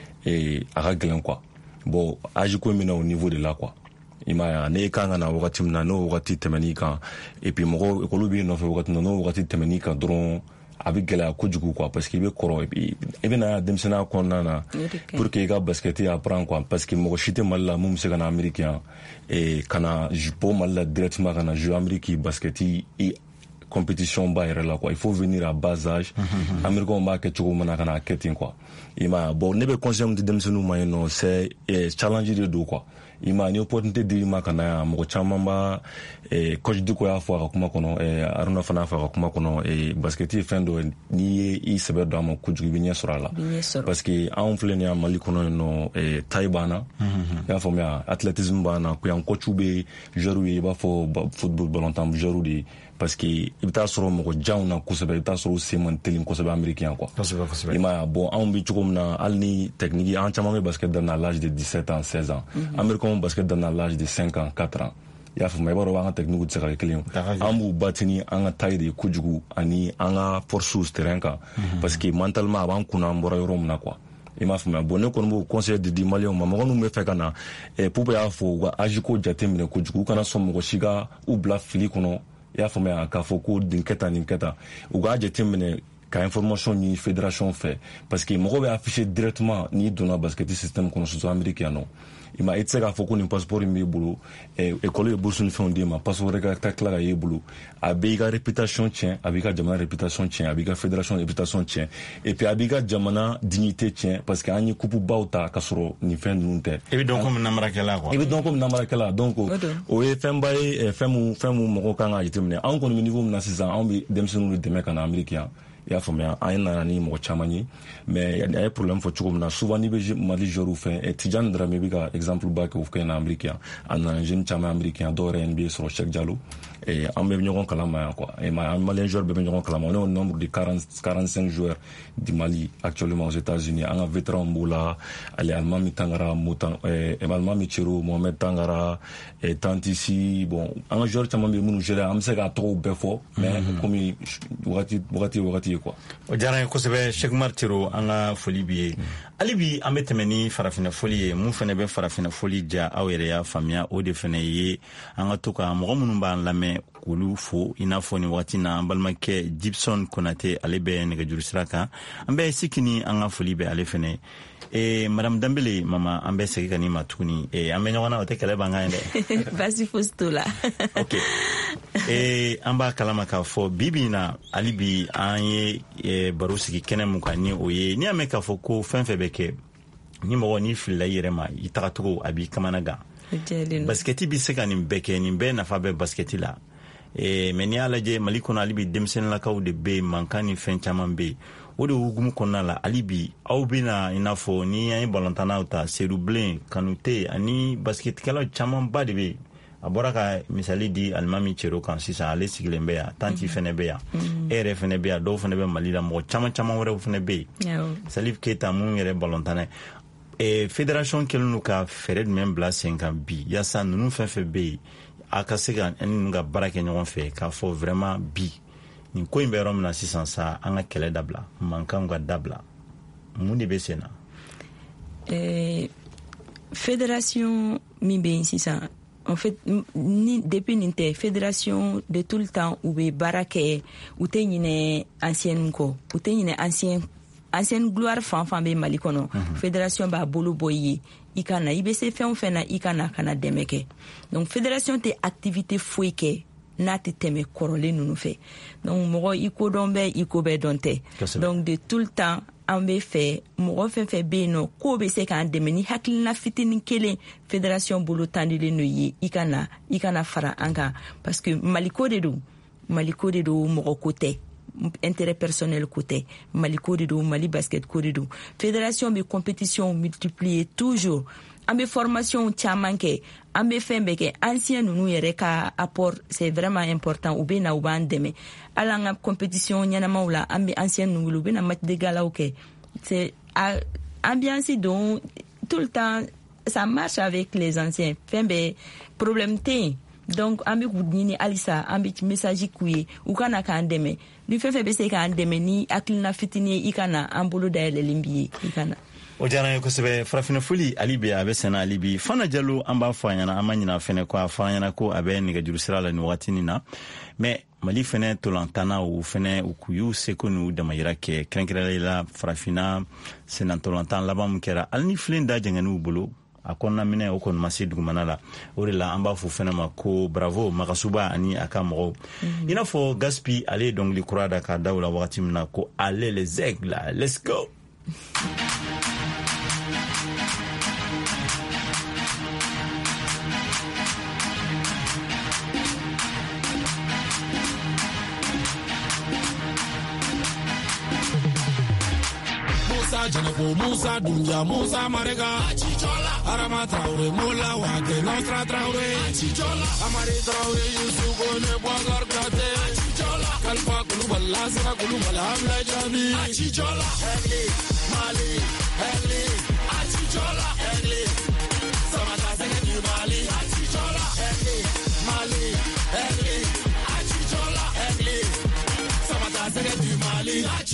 e aga glen quoi bon agi ko mina au niveau de là quoi ima ne kanga na wakati mna no wakati temenika et puis mo ko lubi no fe wakati no wakati temenika dron avec la kujugu quoi parce qu'il be koro et puis even na demsena konna na pour que ga basket apprend quoi parce que mo chite malla mum se kana américain et kana jupo malla directement kana jeu américain basket et compétition ba là quoi il faut venir à bas âge américain ba ke chugo mana kana ketin quoi ima bon ne be conscient de demsenu mayno c'est challenge de do quoi ima ni opportunité de ima kana mo chama ba e coach du ko ya fo akuma kono e aruna fana fa akuma kono e basket fendo ni i sebe do mo kujugi bi nyesura la parce que en fleni ya Mali kono no e taibana ya fo ya athlétisme bana ko yan coach be jouer ba fo football ballon tam jouer di parce que ibta soro mo jauna kusebe ibta soro seman telin kusebe américain quoi ima bon on bi chukumna alni technique en chama basket dans l'âge de dix-sept ans seize ans américain basket dans l'âge de cinq ans quatre ans ya fa mai baro wa technique tsaka kelin amu batini anga taide kujugu ani anga force terrain ka parce que mentalement avant kuna mbora yorom na quoi ima fa mai bonne ko mo conseil de di malion ma mo me fe kana e pupa ya fo wa ajiko jatemine kujugu kana somo ko shiga u bla fili kono ya fo mai ka fo ko din keta nin keta u ga jatemine ka information ni fédération fait parce que mɔgɔ bɛ affiché directement n'i donna basket système kɔnɔ surtout Amérique yan nɔ i ma i tɛ se k'a fɔ ko nin passeport in b'i bolo école ye bourse ni fɛnw d'i ma passeport ka taa tila ka y'e bolo a b'i ka réputation tiɲɛ a b'i ka jamana réputation tiɲɛ a b'i ka fédération réputation tiɲɛ et puis a b'i ka jamana dignité tiɲɛ parce que an ye coupe baw ta ka sɔrɔ nin fɛn ninnu tɛ i bɛ dɔn komi namarakɛla quoi i bɛ dɔn komi namarakɛla donc o ye fɛnba ye fɛn mun fɛn mun mɔgɔw kan ka jateminɛ anw kɔni bɛ niveau min na sisan anw bɛ denmisɛnninw de dɛmɛ ka na Amérique yan i y'a faamuya an ye nana ni mɔgɔ caman ye mais a ye problème fɔ cogo min na souvent n'i bɛ Mali joueur fɛ Tidjane Dramé bɛ ka exemple ba kɛ o fɛ na Amérique yan a nana jeune caman Amérique yan dɔw yɛrɛ N B A sɔrɔ Cheikh Diallo et an bɛɛ bɛ ɲɔgɔn kalama yan quoi et ma Malien joueur bɛɛ bɛ ɲɔgɔn kalama on est au nombre de quarante quarante-cinq joueurs du Mali actuellement aux États-Unis an ka vétéran b'o la ale Almami Tangara Motan Almami Chiro Mohamed Tangara Tantisi bon an ka joueur caman bɛ minnu gérer an bɛ se k'a tɔgɔw bɛɛ fɔ mais komi wagati wagati wagati quoi o diyara n ye kosɛbɛ Cheikh Umar Tero an ka foli b'i ye hali bi an bɛ tɛmɛ ni farafina foli ye mun fana bɛ farafina foli diya aw yɛrɛ y'a faamuya o de fana ye an ka to ka mɔgɔ minnu b'an lamɛn k'olu fo i n'a fɔ nin waati na an balimakɛ Gibson Konate ale bɛ nɛgɛjuru sira kan an bɛ sikini an ka foli bɛ ale fana Eh, Madame Dambele, mama, an bɛ segin ka n'i ma tuguni. Eh, an bɛ ɲɔgɔn na o tɛ kɛlɛ bangan ye dɛ. Basi fosi t'o la. Ok. Eh, an b'a kalama k'a fɔ bi bi in na hali bi an ye eh, baro sigi kɛnɛ mun kan ni o ye n'i y'a mɛn k'a fɔ ko fɛn fɛn bɛ kɛ ni mɔgɔ n'i filila i yɛrɛ ma i tagacogo a b'i kamana gan. Basketi bɛ se ka nin bɛɛ kɛ nin bɛɛ nafa bɛ basketi la. Eh, mais n'i y'a lajɛ Mali kɔnɔ hali bi denmisɛnninlakaw de bɛ yen mankan ni fɛn caman bɛ yen. O de hukumu kɔnɔna la hali bi aw bɛna i n'a fɔ ni an ye balontannaw ta Seydou Bilen Kanute ani basketikɛlaw camanba de bɛ yen a bɔra ka misali di Alimami Cero kan sisan ale sigilen bɛ yan Tanti fɛnɛ bɛ yan e yɛrɛ fɛnɛ bɛ yan dɔw fɛnɛ bɛ Mali la mɔgɔ caman caman wɛrɛw fɛnɛ bɛ yen Salif Keita minnu yɛrɛ balontanna ye fédération kɛlen don ka fɛɛrɛ jumɛn bila sen kan bi yaasa ninnu fɛn fɛn bɛ yen a ka se ka ninnu ka baara kɛ ɲɔgɔn fɛ k'a fɔ vraiment bi nin ko in bɛ yɔrɔ min na sisan sa an ka kɛlɛ dabila mankanw ka dabila mun de bɛ sen na eh, fédération min bɛ yen sisan en fait ni depuis nin tɛ fédération de tout le temps u bɛ baara kɛ u tɛ ɲinɛ ancienne kɔ u tɛ ɲinɛ ancienne ancienne gloire fan fan bɛ Mali kɔnɔ mm-hmm. fédération b'a bolo bɔ i ye i ka na i bɛ se fɛn o fɛn na i ka na ka na dɛmɛ kɛ donc fédération tɛ activité foyi kɛ n'a tɛ tɛmɛ kɔrɔlen ninnu fɛ donc mɔgɔ i ko dɔn bɛ i ko bɛɛ dɔn tɛ donc de tout le temps an bɛ fɛ mɔgɔ fɛn fɛn bɛ yen nɔ k'o bɛ se k'an dɛmɛ ni hakilina fitinin kelen fédération bolo tandilen do ye i ka na i ka na fara an kan parce que Maliko de do Maliko de do mɔgɔ ko tɛ intérêt personnel ko tɛ Maliko de do Mali basket ko de do fédération bɛ compétition multiplier toujours an bɛ formation caman kɛ an bɛ fɛn bɛɛ kɛ ancien ninnu yɛrɛ ka apport c'est vraiment important u bɛ na u b'an dɛmɛ hali an ka compétition ɲɛnamaw la an bɛ ancien ninnu wele u bɛ na match de galaw kɛ c'est ambiance don tout le temps ça marche avec les anciens fɛn bɛɛ problème tɛ yen donc an bɛ k'u ɲini halisa an bɛ message k'u ye u ka na k'an dɛmɛ ni fɛn fɛn bɛ se k'an dɛmɛ ni hakilina fitinin ye i ka na an bolo dayɛlɛlen b'i ye i ka na. O diyara n ye kosɛbɛ farafina foli ali bi a bɛ sɛnɛ ali bi Fana Jalo an b'a fɔ a ɲɛna an ma ɲinɛ fɛnɛ kɔ a fɔ an ɲɛna ko a bɛ nɛgɛjuru sira la nin wagati nin na mais Mali fɛnɛ ntolantannaw u fɛnɛ u y'u seko n'u damayira kɛ kɛrɛnkɛrɛnnenya la farafina senna ntolantan laban min kɛra hali ni filen da jɛngɛn'u bolo a kɔnɔna minɛ o kɔni ma se dugumana la o de la an b'a fɔ fɛnɛ ma ko bravo Magasuba ani a ka mɔgɔw i n'a fɔ Gaspi ale ye dɔnkili kura da k'a da o la wagati min na ko allez les aigles let's go. Janako Musa Dunja Musa Marega Arama Traore Mola Wake Nostra Traore Amari Traore Yusuf Gone Bogar Kate Kalpa Kulubala Sira Kulubala Hamla Jami Achichola Egli Mali Egli Achichola Egli Samata Segedi Mali Achichola Egli Mali Egli Achichola Egli Samata Segedi Mali Achichola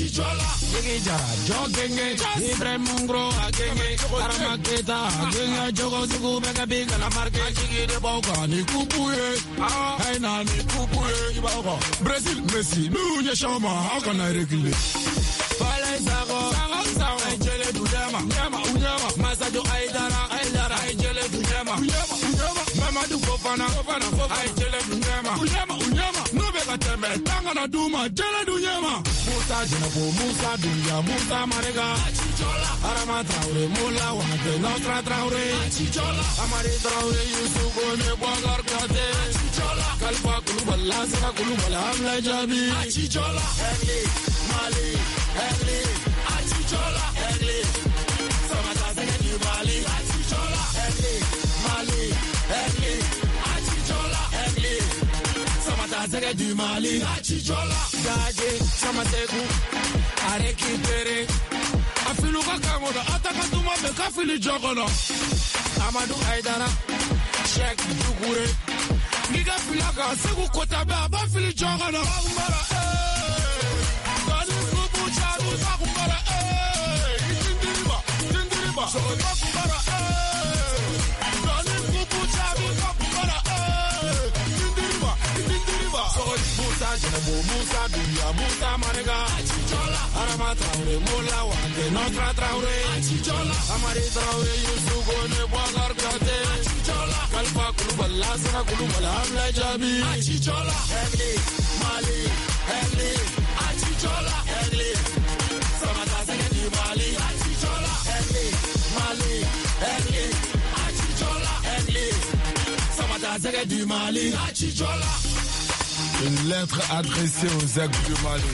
Achichola, Yegi Jara, Jogenge, Ibrahim Mungro, Agenge, Aramaketa, Agenge, Jogo Zugu, Mega Big, and Amarke, Chigi de Boga, Nikupuye, Haina, Nikupuye, Ibago, Brazil, Messi, Nunya Shama, how can I regulate? Fala Zago, Zago, Zago, Jele to Yama, Yama, Uyama, Masajo Aidara, Aidara, Jele to Yama, Uyama, Uyama, Mama do Fofana, Fofana, Fofana, Jele to Yama, Uyama, Uyama, Nubega Teme, Tangana Duma, Jele to Yama, Musa Jenabo, Musa Dunya, Musa Marega, Chichola, Arama Traure, Mula, Wante, Nostra Traure, Chichola, Amari Traure, Yusuko, Nebuagar Kate, Chichola, Kalpa Kulubala, Saka Kulubala, Amla Jabi, Chichola, Egli, Mali, Egli, Chichola, Egli, Samata Segedi Mali, Chichola, Egli, Mali, Egli, Chichola, Egli, Samata Segedi Mali, Chichola, Gaje, Samateku, Areki Pere, Afiluka Kamoda, Atakatuma, Bekafili Jogono, Amadou Aidara, Sheikh Dugure, Niga Filaka, Segu Kotabe, Abafili Jogono, Amara, Gadi Kubu Charu, Sakumara, Tindiriba, Tindiriba, so Sakumara, Gadi Kubu Charu, Sakumara, Tindiriba, Tindiriba, so Musa Jenabo, Musa Dunya, Musa Marega, Chichola, Arama Traure, Mula Wante, Nostra Traure, Chichola, Amari Traure, Yusuko, Nebuagar Kate, Chichola, Kalpa Kulubala, Saka Kulubala, Amla Jabi, Chichola, Egli, Mali, Egli, Chichola, Egli, Samata Segedi Mali, Chichola, Egli, Mali, Egli, Chichola, Egli, Samata Segedi Mali, Chichola. Une lettre adressée aux aigles du Mali.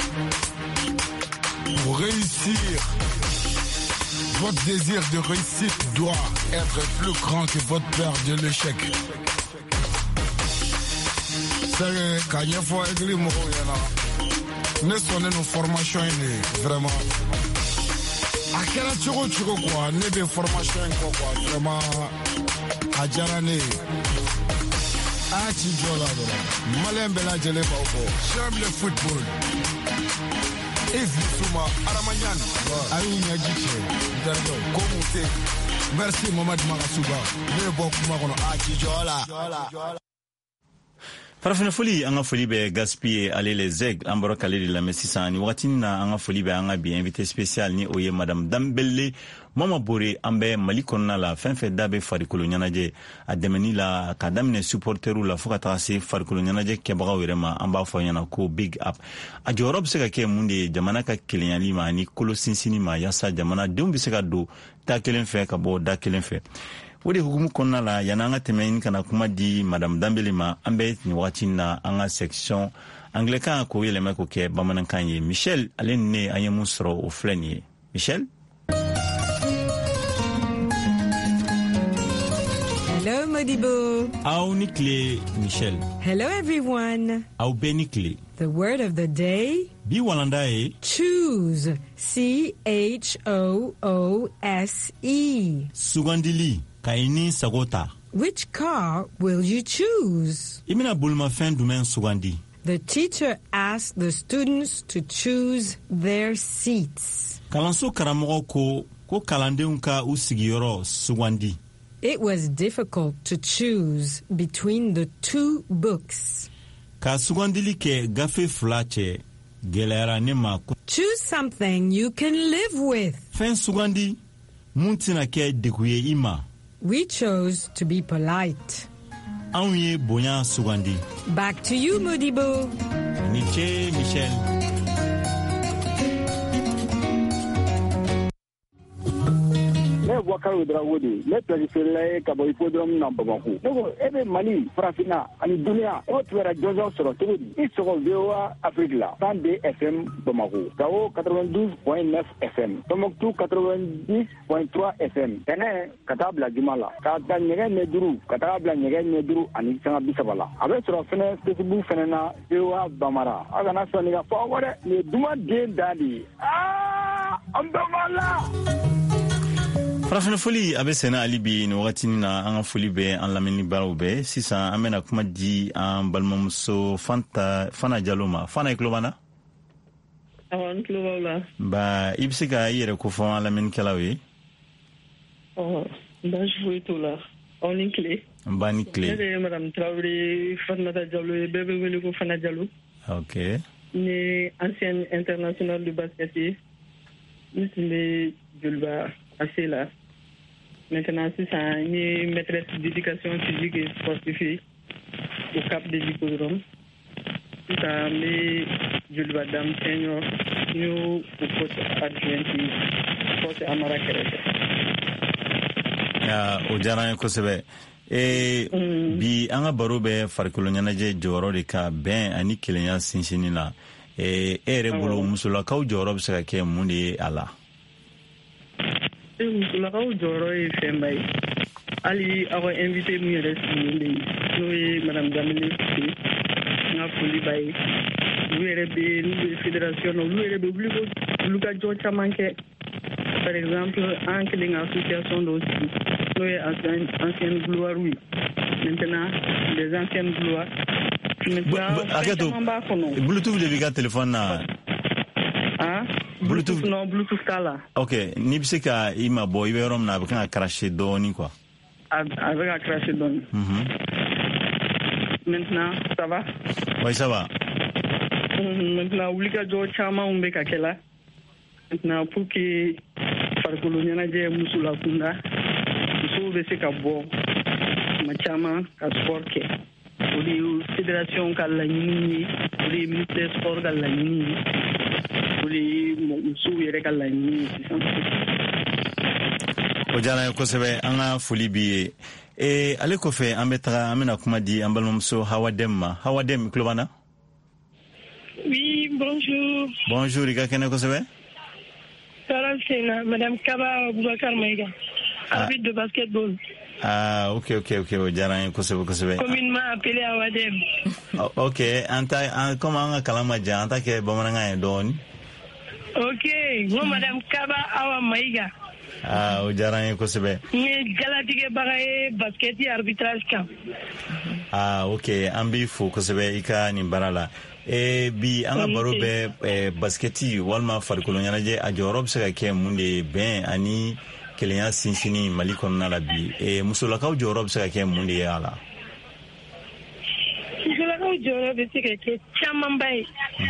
Pour réussir, votre désir de réussite doit être plus grand que votre peur de l'échec. C'est quand il faut écrire mon ne sonne nos formations vraiment. À quel âge tu quoi? Ne des formations quoi? Vraiment à Djarane. Achichola, Malembela Jelebauko, j'aime le football. Ifusuma, Aramanyan, Ayunya Jiche, Dardo, Komute, merci Mohamed Magasuba, Nebokumagono, Achichola. farafina foli an ka foli bɛ gaspille ale les zeg an bɔra kale de lamɛn sisan ni wagatinin na an ka foli bɛ an ka bi invité spécial ni o ye madame Dambele Mama Bore an bɛ Mali kɔnɔna la fɛn fɛn da bɛ farikolo ɲɛnajɛ a dɛmɛni la ka daminɛ supporteru la fo ka taga se farikolo ɲɛnajɛ kɛbagaw yɛrɛ ma an b'a fɔ ɲɛna ko big up a jɔyɔrɔ bɛ se ka kɛ mun de ye jamana ka keleyali ma ani kolo sinsinni ma yaasa jamanadenw bɛ se ka don da kelen fɛ ka bɔ da kelen fɛ o de hukumu kɔnɔna la yana an ka tɛmɛ kana kuma di madame Dambele ma an bɛ nin wagati na an ka section anglais-kan k'o yɛlɛmɛ k'o kɛ bamanankan ye Michel ale ni ne an ye mun sɔrɔ o filɛ nin ye Michel. Hello Modibo. Aw ni tile Michel. Hello everyone. Aw bɛɛ ni tile. The word of the day. Bi walanda ye. Choose. C H O O S E. Sugandili. Kaini sagota. Which car will you choose? Imina bolimafɛn jumɛn sugandi? The teacher asked the students to choose their seats. Kalanso karamɔgɔ ko ko kalandenw ka u sigiyɔrɔ sugandi. It was difficult to choose between the two books. Ka sugandili kɛ gafe fila cɛ gɛlɛyara ne ma. Choose something you can live with. Fɛn sugandi mun tɛna kɛ degun ye i ma. We chose to be polite. Anw ye bonya sugandi. Back to you, Modibo. Ni ce Michel. Ne Boubacar Dramé, ne préfère ka bɔ hippodrome na Bamako. Ne ko e bɛ Mali, Farafina ani duniya o tun bɛ jɔnjɔn sɔrɔ cogo di? I sɔgɔ V O A Afrique la cent deux F M Bamako, Gao quatre-vingt-douze point neuf F M, Tombouctou quatre-vingt-dix point trois F M. Tɛnɛ ka taa bila juma la, ka taa ɲɛgɛn ɲɛ duuru, ka taa bila ɲɛgɛn ɲɛ duuru ani sanga bi saba la. A bɛ sɔrɔ fɛnɛ Facebook fɛnɛ na V O A Bamara. A kana sɔn nin ka fɔ aw kɔ dɛ, nin ye duman den da de ye. Aa, an bɛɛ b'a la. farafina foli a bɛ sɛnɛ hali bi ni wagatinin na an ka foli bɛ an lamɛnibagaw bɛɛ sisan an bɛna kuma di an balimamuso Fanta Fana Jalo ma. Fana i tulo b'an na? Awan tulo b'aw la. Ba i bɛ se ka i yɛrɛ ko fɔ an lamɛnnikɛlaw ye. Ɔ baasi foyi t'o la aw ni tile. N ba ni tile. Ne de ye madame Traoré Fatumata Diallo ye bɛɛ bɛ wele ko Fana Diallo. Ok. Ne ancienne internationale de basket ye. Ne tun bɛ Joliba A C la. Maintenant sisan n ye maîtresse d'éducation physique et sportive au Cap de l'Hippodrome. Sisan n bɛ Joliba Dame Senior n y'o o poste adjoint poste Amara kɛrɛfɛ. Ya o diyara n ye kosɛbɛ. Eh, mm. Bi an ka baro bɛ farikolo ɲɛnajɛ jɔyɔrɔ de ka bɛn ani kelenya sinsinni na. Eh, e yɛrɛ bolo musolakaw jɔyɔrɔ bɛ se ka kɛ mun de ye a la? E musolakaw jɔyɔrɔ ye fɛnba ye. Hali aw ka invité min yɛrɛ sigilen bɛ yen n'o ye madame Damele Sise n ka foli b'a ye. Olu yɛrɛ bɛ n'u bɛ fédération na olu yɛrɛ bɛ wuli ko olu ka jɔ caman kɛ. Par exemple an kɛlen ka association dɔw sigi n'o ye ancienne gloire ye. Maintenant les anciennes gloires. Bluetooth de b'i ka téléphone na. Ah, Bluetooth non Bluetooth t'a la. Ok, n'i bɛ se ka i ma bɔ i bɛ yɔrɔ min na a bɛ kan ka cracher dɔɔni quoi. A bɛ ka cracher dɔɔni. Maintenant ça va? Oui, ça va. Maintenant wulikajɔ camanw bɛ ka kɛ la. Maintenant pour que farikolo ɲɛnajɛ muso lakunda musow bɛ se ka bɔ tuma caman ka sport kɛ. O de ye fédération ka laɲini ye, o de ye ministre des sports ka laɲini ye, o de ye musow yɛrɛ ka laɲini ye sisan. O diyara n ye kosɛbɛ, an ka foli b'i ye. Eh, ale kɔfɛ an bɛ taga an bɛna kuma di an balimamuso Hawa Dɛm ma. Hawa Dɛm, i tulo b'an na? Oui, bonjour. Bonjour, i ka kɛnɛ kosɛbɛ. Sarah Sena, Madame Kaba Boubacar Maïga, arbitre de basketball. Ah, ok, ok, ok, o diyara n ye kosɛbɛ kosɛbɛ. Communément appelé Hawa Dɛm. Ok, an ta comme an ka kalan ma jan an ta kɛ bamanankan ye dɔɔni. Ok, n Madame Kaba Awa Maïga. Ah, o diyara n ye kosɛbɛ. N ye jalatigɛbaga ye basket arbitrage kan. Ah, ok, an b'i fo kosɛbɛ i ka nin baara la. Eh, bi an ka baro bɛ eh, basketi walima farikolo ɲɛnajɛ a jɔyɔrɔ bɛ se ka kɛ mun de ye bɛn ani kelenya sinsinni Mali kɔnɔna la bi. Eh, musolakaw jɔyɔrɔ bɛ se ka kɛ mun de ye a la? Musolakaw jɔyɔrɔ bɛ se ka kɛ camanba ye.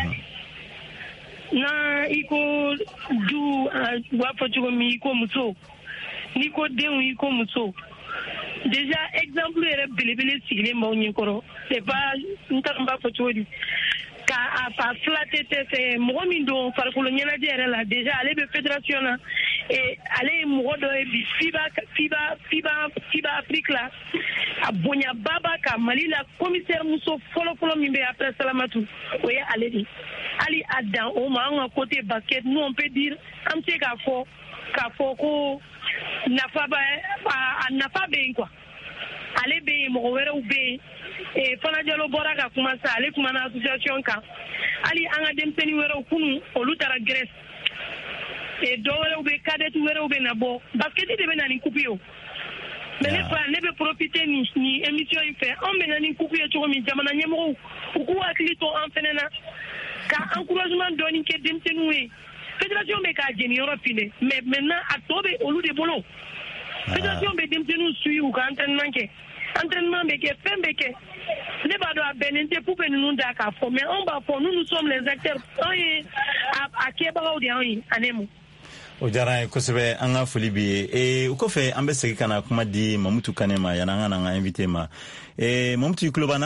Na i ko du u b'a fɔ cogo min i ko muso n'i ko denw i ko muso. Déjà exemple yɛrɛ belebele sigilen b'aw ɲɛkɔrɔ c'est pas n t'a dɔn n b'a fɔ cogo di ka a fa fila tɛ tɛ fɛ mɔgɔ min don farikolo ɲɛnajɛ yɛrɛ la déjà ale bɛ fédération na et ale ye mɔgɔ dɔ ye bi FIBA FIBA FIBA FIBA Afrique la a bonyaba b'a kan Mali la commissaire muso fɔlɔfɔlɔ min bɛ yen après Salamatu o ye ale de hali a dan o ma an ka côté basket nous on peut dire an bɛ se k'a fɔ k'a fɔ ko nafa bɛ a nafa bɛ yen quoi ale bɛ yen mɔgɔ wɛrɛw bɛ yen ee Fana Diallo bɔra ka kuma sa ale kuma na association kan hali an ka denmisɛnnin wɛrɛw kunun olu taara Grèce ee dɔ wɛrɛw bɛ cadette wɛrɛw bɛ na bɔ basket de bɛ na ni coupe ye o mais ne fa ne bɛ profiter ni ni émission in fɛ an bɛ na ni coupe ye cogo min jamana ɲɛmɔgɔw u k'u hakili to an fɛnɛ na ka encouragement dɔɔni kɛ denmisɛnninw ye. Fédération bɛ k'a jeni yɔrɔ file mais maintenant a tɔ bɛ olu de bolo. Fédération bɛ denmisɛnninw suit u ka entraînement kɛ entraînement bɛ kɛ fɛn bɛ kɛ ne b'a dɔn a bɛnnen tɛ poupée ninnu da k'a fɔ mais anw b'a fɔ nous nous sommes les acteurs anw ye a kɛbagaw de y'anw ye ani mu. O diyara n ye kosɛbɛ an ka foli b'i ye. Eh, o kɔfɛ an bɛ segin ka na kuma di Mamutu Kane ma yanni an ka na an ka invité ma. Eh, Mamutu i tulo b'an na?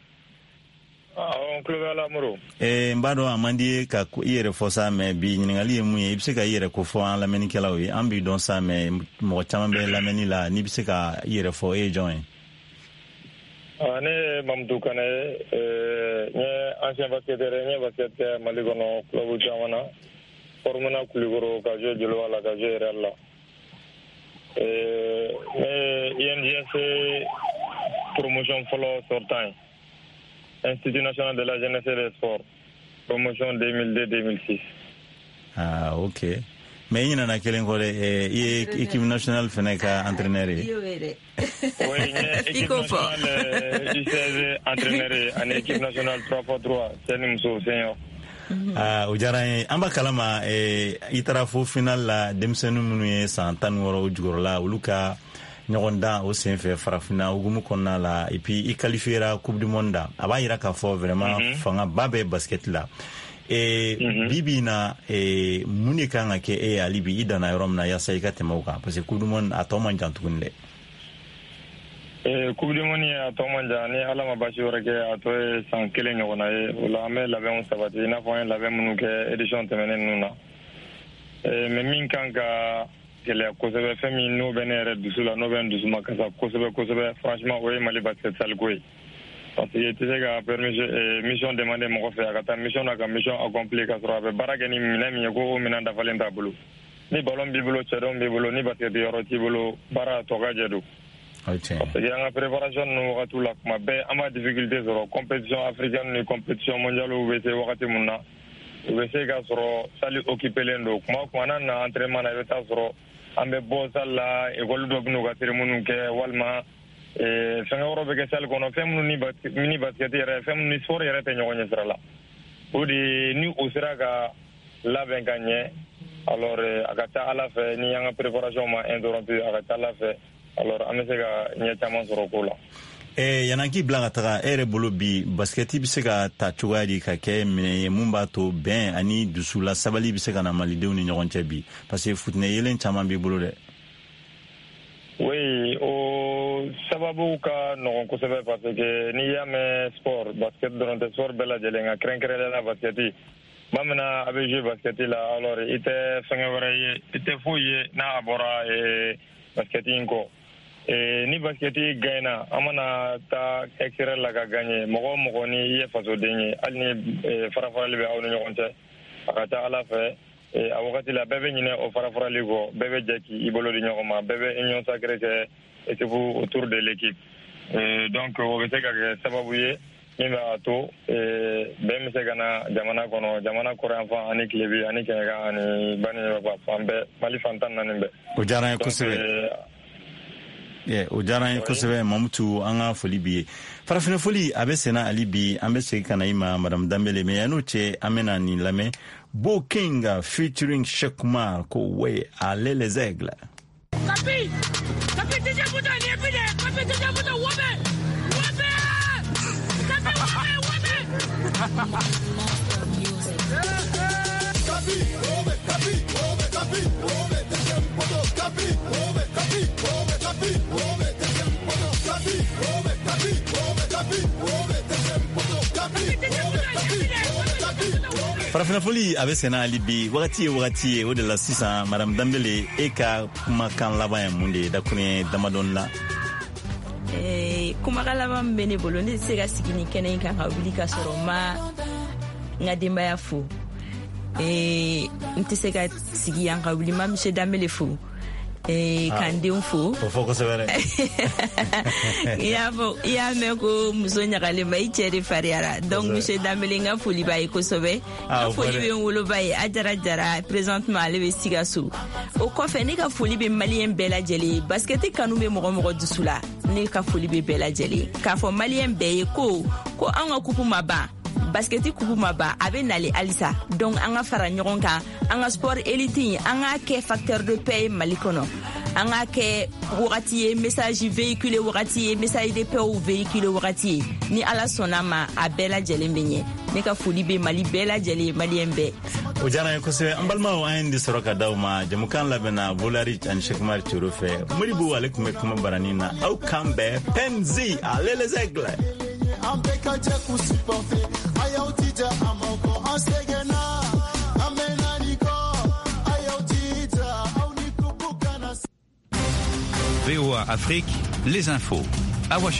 On tulo bɛ la Moro. Eh, n b'a dɔn a man di ye ka i yɛrɛ fɔ sa mais bi ɲininkali ye mun ye i bɛ se ka i yɛrɛ ko fɔ an lamɛnnikɛlaw ye an b'i dɔn sa mais mɔgɔ caman bɛ lamɛnni la n'i bɛ se ka i yɛrɛ fɔ e ye jɔn ye? Ne ye Mamutu Kane n ye ancien basketteur n ye basket kɛ Mali kɔnɔ club caman na formé na Kulikoro ka jouer Joliba la ka jouer Real la. Ne ye I N J S promotion fɔlɔ sortant ye. Institut national de la jeunesse et des sports, promotion deux mille deux deux mille six. Ah, ok. Mais il y a un kelen kole e équipe nationale fene ka entraîneur. Oui, équipe nationale U seize entraîneur, en équipe nationale trois fois trois, c'est une senior. Ah, o diyara n ye an b'a kalama eh, i taara fo final la denmisɛnnin minnu ye san tan ni wɔɔrɔ o jukɔrɔla olu ka ɲɔgɔn dan o senfɛ farafina hukumu kɔnɔna la et puis i qualifiera coupe du monde da a b'a yira k'a fɔ vraiment mm -hmm. fanga ba bɛ basket la e mm -hmm. bibi na e mun de kan ka kɛ e ye hali bi i danna yɔrɔ min na yaasa i ka tɛmɛ o kan parce que coupe du monde a tɔ man jan tuguni dɛ. Eh, coupe du monde a tɔ man jan ni ala ma basi wɛrɛ kɛ a tɔ ye san kelen ɲɔgɔnna ye o la an bɛ labɛnw sabati i n'a fɔ an ye labɛn minnu kɛ édition tɛmɛnen ninnu na eh, mais min kan ka gɛlɛya kosɛbɛ fɛn min n'o bɛ ne yɛrɛ dusu la n'o bɛ n dusu ma kasa kosɛbɛ kosɛbɛ franchement o ye mali basket saliko ye parce que i tɛ se ka permission eh, mission demander mɔgɔ fɛ a ka taa mission na ka mission accomplir ka sɔrɔ a bɛ baara kɛ ni minɛn min ye ko o minɛn dafalen t'a bolo ni ballon b'i bolo cɛdɔn b'i bolo ni basket yɔrɔ t'i bolo baara tɔ ka jɛ don parce que an ka préparation ninnu wagatiw la kuma bɛɛ an b'a difficulté sɔrɔ compétition africaine ni compétition mondiale bɛ se wagati mun na u bɛ se ka sɔrɔ salle occupélen don kuma o kuma n'an na entraînement na i bɛ taa sɔrɔ an bɛ bɔ salle la école dɔ bɛ n'u ka cérémonie kɛ walima fɛngɛ wɛrɛ bɛ kɛ salle kɔnɔ fɛn minnu ni basket yɛrɛ fɛn minnu ni sport yɛrɛ tɛ ɲɔgɔn ɲɛ sira la o de ni o sera ka labɛn ka ɲɛ alors a ka ca ala fɛ ni an ka préparation ma interrompu a ka ca ala fɛ alors an bɛ se ka ɲɛ caman sɔrɔ ko la. Eh, yana k'i bila ka taga e yɛrɛ bolo bi basketi bɛ se ka ta cogoya di ka kɛ minɛ ye mun b'a to bɛn ani dusu la sabali bɛ se ka na malidenw ni ɲɔgɔn cɛ bi parce que futinɛ yelen caman b'i bolo dɛ. Oui, o sababu ka nɔgɔn kosɛbɛ parce que n'i y'a mɛn sport basket dɔrɔn tɛ sport bɛɛ lajɛlen nka kɛrɛnkɛrɛnnenya basketi bamanan a bɛ jouer basketi la alors i tɛ fɛngɛ wɛrɛ ye i tɛ foyi ye n'a bɔra basketi in kɔ. Eh, ni basketi gagna an mana taa extérieur la ka gagner mɔgɔ o mɔgɔ ni i ye fasoden ye hali ni eh, farafarali bɛ aw ni ɲɔgɔn cɛ a ka ca ala fɛ eh, a wagati la bɛɛ bɛ ɲinɛ o farafarali kɔ bɛɛ bɛ jɛ k'i bolo di ɲɔgɔn ma bɛɛ bɛ union sacrée kɛ équipe autour de l'équipe eh, donc o bɛ se ka kɛ sababu ye min b'a to eh, bɛɛ bɛ se ka na jamana kɔnɔ jamana kɔrɔyanfan ani tilebi ani kɛɲɛkan ani bani fan bɛɛ mali fan tan naani bɛɛ. O diyara n ye kosɛbɛ. Yeah, o diyara n ye kosɛbɛ Mamutu an ka foli b'i ye farafina foli a bɛ senna hali bi an bɛ segin ka na i ma madame Dambele mais yan'o cɛ an bɛna nin lamɛn Bo King featuring Cheikh Oumar ko ouais allez les aigles. Kapi kapi tije buta ni epide kapi tije buta wobe wobe kapi wobe wobe kapi wobe kapi wobe kapi wobe tije buta kapi wobe kapi wobe kapi wobe tije buta kapi wobe kapi wobe kapi wobe tije buta kapi wobe kapi farafina foli a bɛ senna hali bi wagati ye wagati ye o de la sisan madame Dambele e ka kumakan laban ye mun de ye dakurun damadɔni la. Eh, kumakan laban min bɛ ne bolo ne tɛ se ka sigi ni kɛnɛ in kan ka wuli ka sɔrɔ ma n ka denbaya fo eh, n tɛ se ka sigi yan ka wuli ma monsieur Dambele fo eh, ka n denw fo o fɔ kosɛbɛ dɛ. i y'a fɔ i y'a mɛn ko muso ɲagalen ba i cɛ de fariyara donc monsieur Dambele n ka foli b'a ye kosɛbɛ n ka foli bɛ n woloba ye a jara jara présentement ale bɛ Sikaso o kɔfɛ ne ka foli bɛ maliyɛn bɛɛ lajɛlen ye basketi kanu bɛ mɔgɔ mɔgɔ dusu la ne ka foli bɛ bɛɛ lajɛlen k'a fɔ maliyɛn bɛɛ ye ko ko an ka kupu ma ban basketi kupu ma ban a bɛ nale halisa donc an ka fara ɲɔgɔn kan an ka sport élite in an ka kɛ facteur de paix ye Mali kɔnɔ an ka kɛ wagati ye message véhiculé wagati ye message de paix véhiculé wagati ye ni ala sɔnna ma a bɛɛ lajɛlen bɛ ɲɛ ne ka foli bɛ Mali bɛɛ lajɛlen ye maliyɛn bɛɛ. O diyara n ye kosɛbɛ an balimaw an ye de sɔrɔ ka d'aw ma jamukan labɛnna Bolari ani Cheikh Oumar Toro fɛ Modibo ale tun bɛ kuma baranin na aw kan bɛɛ Penzi allez les aigles. An bɛɛ ka jɛ k'u supporter a y'aw jija a m'aw kɔ an sɛgɛnna an bɛ na ni kɔ a y'aw jija aw ni kupu kana. V O A Afrique, les infos. À Washington.